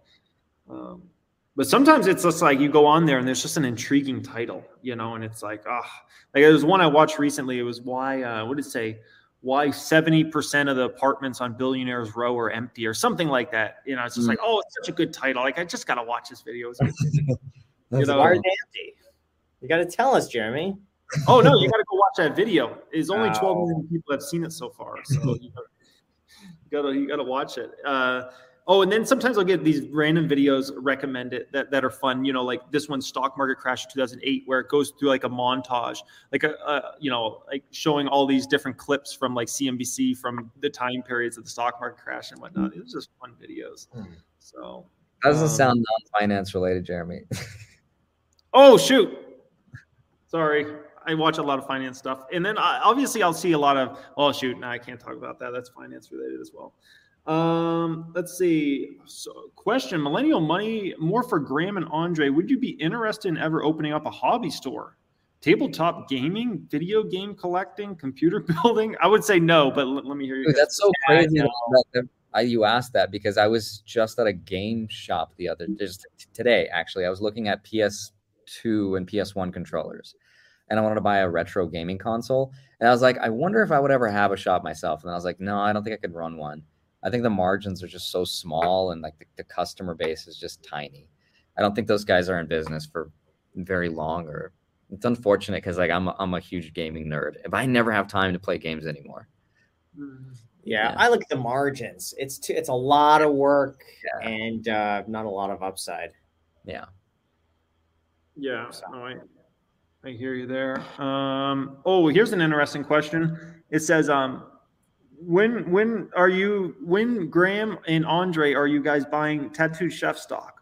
Speaker 4: But sometimes it's just like you go on there and there's just an intriguing title, and it's like, like there's one I watched recently. It was why, what did it say? Why 70% of the apartments on Billionaires Row are empty or something like that. It's just like, oh, it's such a good title. Like, I just got to watch this video.
Speaker 5: Why are they empty? You got to tell us, Jeremy.
Speaker 4: Oh, no, you got to go watch that video. It's only 12 million people have seen it so far. So you got to watch it. And then sometimes I'll get these random videos recommended that are fun, like this one, Stock Market Crash 2008, where it goes through like a montage, like like showing all these different clips from like CNBC from the time periods of the stock market crash and whatnot. It was just fun videos. So
Speaker 3: that doesn't sound non-finance related, Jeremy.
Speaker 4: Oh, shoot. Sorry. I watch a lot of finance stuff. And then obviously I'll see a lot of, I can't talk about that. That's finance related as well. Let's see. So, question: Millennial Money, more for Graham and Andre. Would you be interested in ever opening up a hobby store? Tabletop gaming, video game collecting, computer building? I would say no, but let me hear you.
Speaker 3: Dude, that's so crazy that you asked that because I was just at a game shop just today. Actually, I was looking at PS2 and PS1 controllers, and I wanted to buy a retro gaming console. And I was like, I wonder if I would ever have a shop myself. And I was like, no, I don't think I could run one. I think the margins are just so small and like the customer base is just tiny. I don't think those guys are in business for very long, or it's unfortunate because like I'm a huge gaming nerd, but I never have time to play games anymore.
Speaker 5: Yeah, I look at the margins. It's a lot of work and not a lot of upside.
Speaker 3: Yeah.
Speaker 4: Yeah. No, I hear you there. Here's an interesting question. It says, when Graham and Andre are you guys buying Tattooed Chef stock?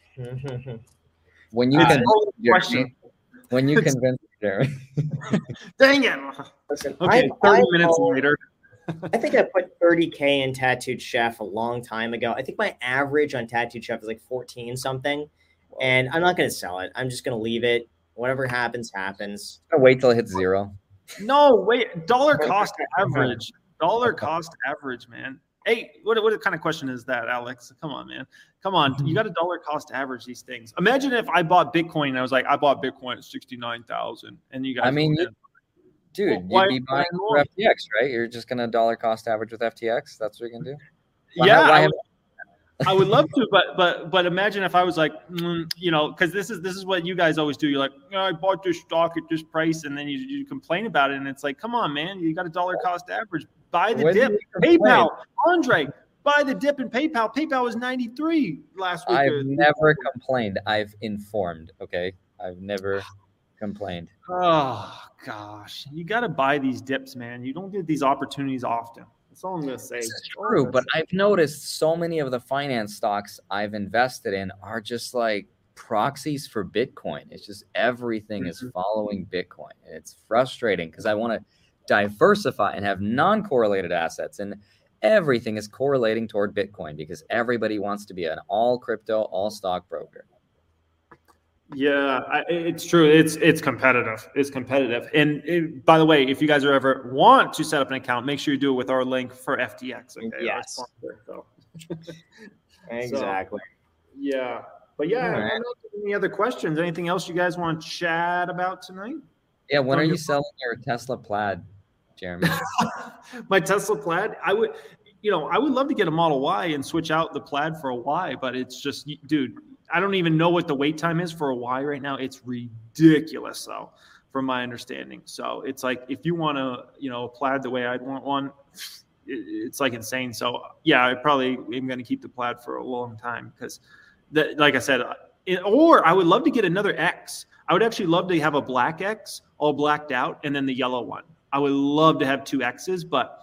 Speaker 3: When you convince Jeremy.
Speaker 4: Dang it!
Speaker 5: Listen,
Speaker 4: okay, 30 minutes later.
Speaker 5: I think I put 30K in Tattooed Chef a long time ago. I think my average on Tattooed Chef is like 14 something, and I'm not going to sell it. I'm just going to leave it. Whatever happens, happens.
Speaker 3: I'm gonna wait till it hits 0.
Speaker 4: No, wait. Dollar cost average. Dollar cost average, man. Hey, what kind of question is that, Alex? Come on, man. Come on. You got a dollar cost average these things. Imagine if I bought Bitcoin and I was like, I bought Bitcoin at 69,000, and you guys.
Speaker 3: I mean, dude, you'd be buying for FTX, right? You're just gonna dollar cost average with FTX. That's what you're gonna do.
Speaker 4: I would love to, but imagine if I was like, because this is what you guys always do. You're like, I bought this stock at this price, and then you complain about it, and it's like, come on, man, you got a dollar cost average. Buy the dip. PayPal, Andre, buy the dip in PayPal. PayPal was 93 last week.
Speaker 3: I've never complained. I've informed. Okay, I've never complained.
Speaker 4: Oh gosh, you got to buy these dips, man. You don't get these opportunities often. That's all I'm going to say.
Speaker 3: It's true, but I've noticed so many of the finance stocks I've invested in are just like proxies for Bitcoin. It's just everything is following Bitcoin. And it's frustrating because I want to diversify and have non-correlated assets, and everything is correlating toward Bitcoin because everybody wants to be an all crypto, all stock broker.
Speaker 4: Yeah, it's true. It's competitive. It's competitive. And by the way, if you guys are ever want to set up an account, make sure you do it with our link for FTX. Okay?
Speaker 5: Yes. Exactly.
Speaker 4: So, yeah. But yeah, right. I don't know if any other questions. Anything else you guys want to chat about tonight?
Speaker 3: Yeah. When are you selling your Tesla Plaid, Jeremy?
Speaker 4: My Tesla Plaid? I would love to get a Model Y and switch out the Plaid for a Y, but it's just, dude, I don't even know what the wait time is for a Y right now. It's ridiculous, though, from my understanding. So it's like if you want a Plaid the way I'd want one, it's like insane. So yeah, I probably am going to keep the Plaid for a long time because, like I said, or I would love to get another X. I would actually love to have a black X, all blacked out, and then the yellow one. I would love to have 2 X's, but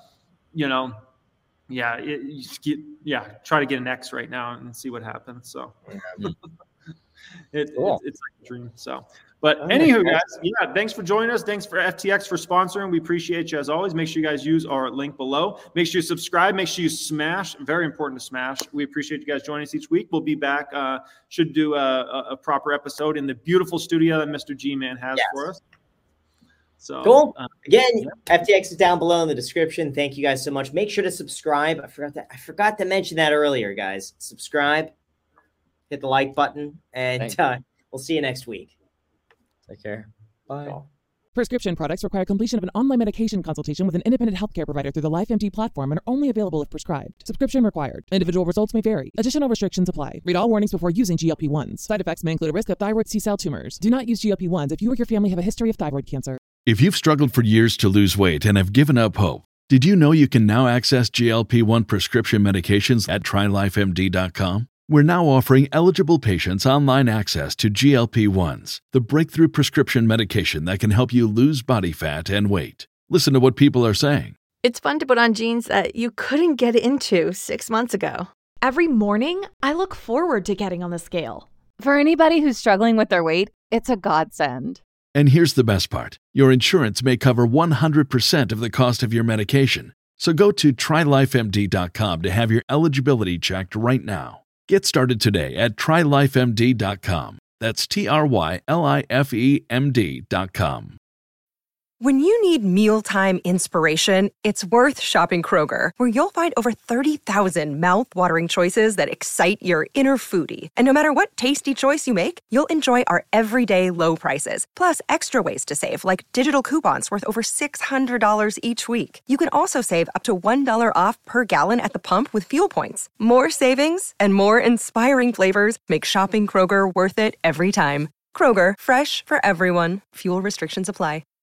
Speaker 4: try to get an X right now and see what happens. So it's like a dream. So, but anywho, guys, thanks for joining us. Thanks for FTX for sponsoring. We appreciate you as always. Make sure you guys use our link below. Make sure you subscribe. Make sure you smash. Very important to smash. We appreciate you guys joining us each week. We'll be back. Should do a proper episode in the beautiful studio that Mr. G-Man has for us. So
Speaker 5: cool. Again, FTX is down below in the description. Thank you guys so much. Make sure to subscribe. I forgot to mention that earlier, guys. Subscribe, hit the like button, and we'll see you next week.
Speaker 3: Take care. Bye.
Speaker 5: Cool.
Speaker 6: Prescription products require completion of an online medication consultation with an independent healthcare provider through the LifeMD platform and are only available if prescribed. Subscription required. Individual results may vary. Additional restrictions apply. Read all warnings before using GLP-1s. Side effects may include a risk of thyroid C-cell tumors. Do not use GLP-1s if you or your family have a history of thyroid cancer.
Speaker 7: If you've struggled for years to lose weight and have given up hope, did you know you can now access GLP-1 prescription medications at TryLifeMD.com? We're now offering eligible patients online access to GLP-1s, the breakthrough prescription medication that can help you lose body fat and weight. Listen to what people are saying.
Speaker 8: It's fun to put on jeans that you couldn't get into 6 months ago.
Speaker 9: Every morning, I look forward to getting on the scale.
Speaker 10: For anybody who's struggling with their weight, it's a godsend.
Speaker 7: And here's the best part. Your insurance may cover 100% of the cost of your medication. So go to TryLifeMD.com to have your eligibility checked right now. Get started today at TryLifeMD.com. That's TryLifeMD.com.
Speaker 2: When you need mealtime inspiration, it's worth shopping Kroger, where you'll find over 30,000 mouth-watering choices that excite your inner foodie. And no matter what tasty choice you make, you'll enjoy our everyday low prices, plus extra ways to save, like digital coupons worth over $600 each week. You can also save up to $1 off per gallon at the pump with fuel points. More savings and more inspiring flavors make shopping Kroger worth it every time. Kroger, fresh for everyone. Fuel restrictions apply.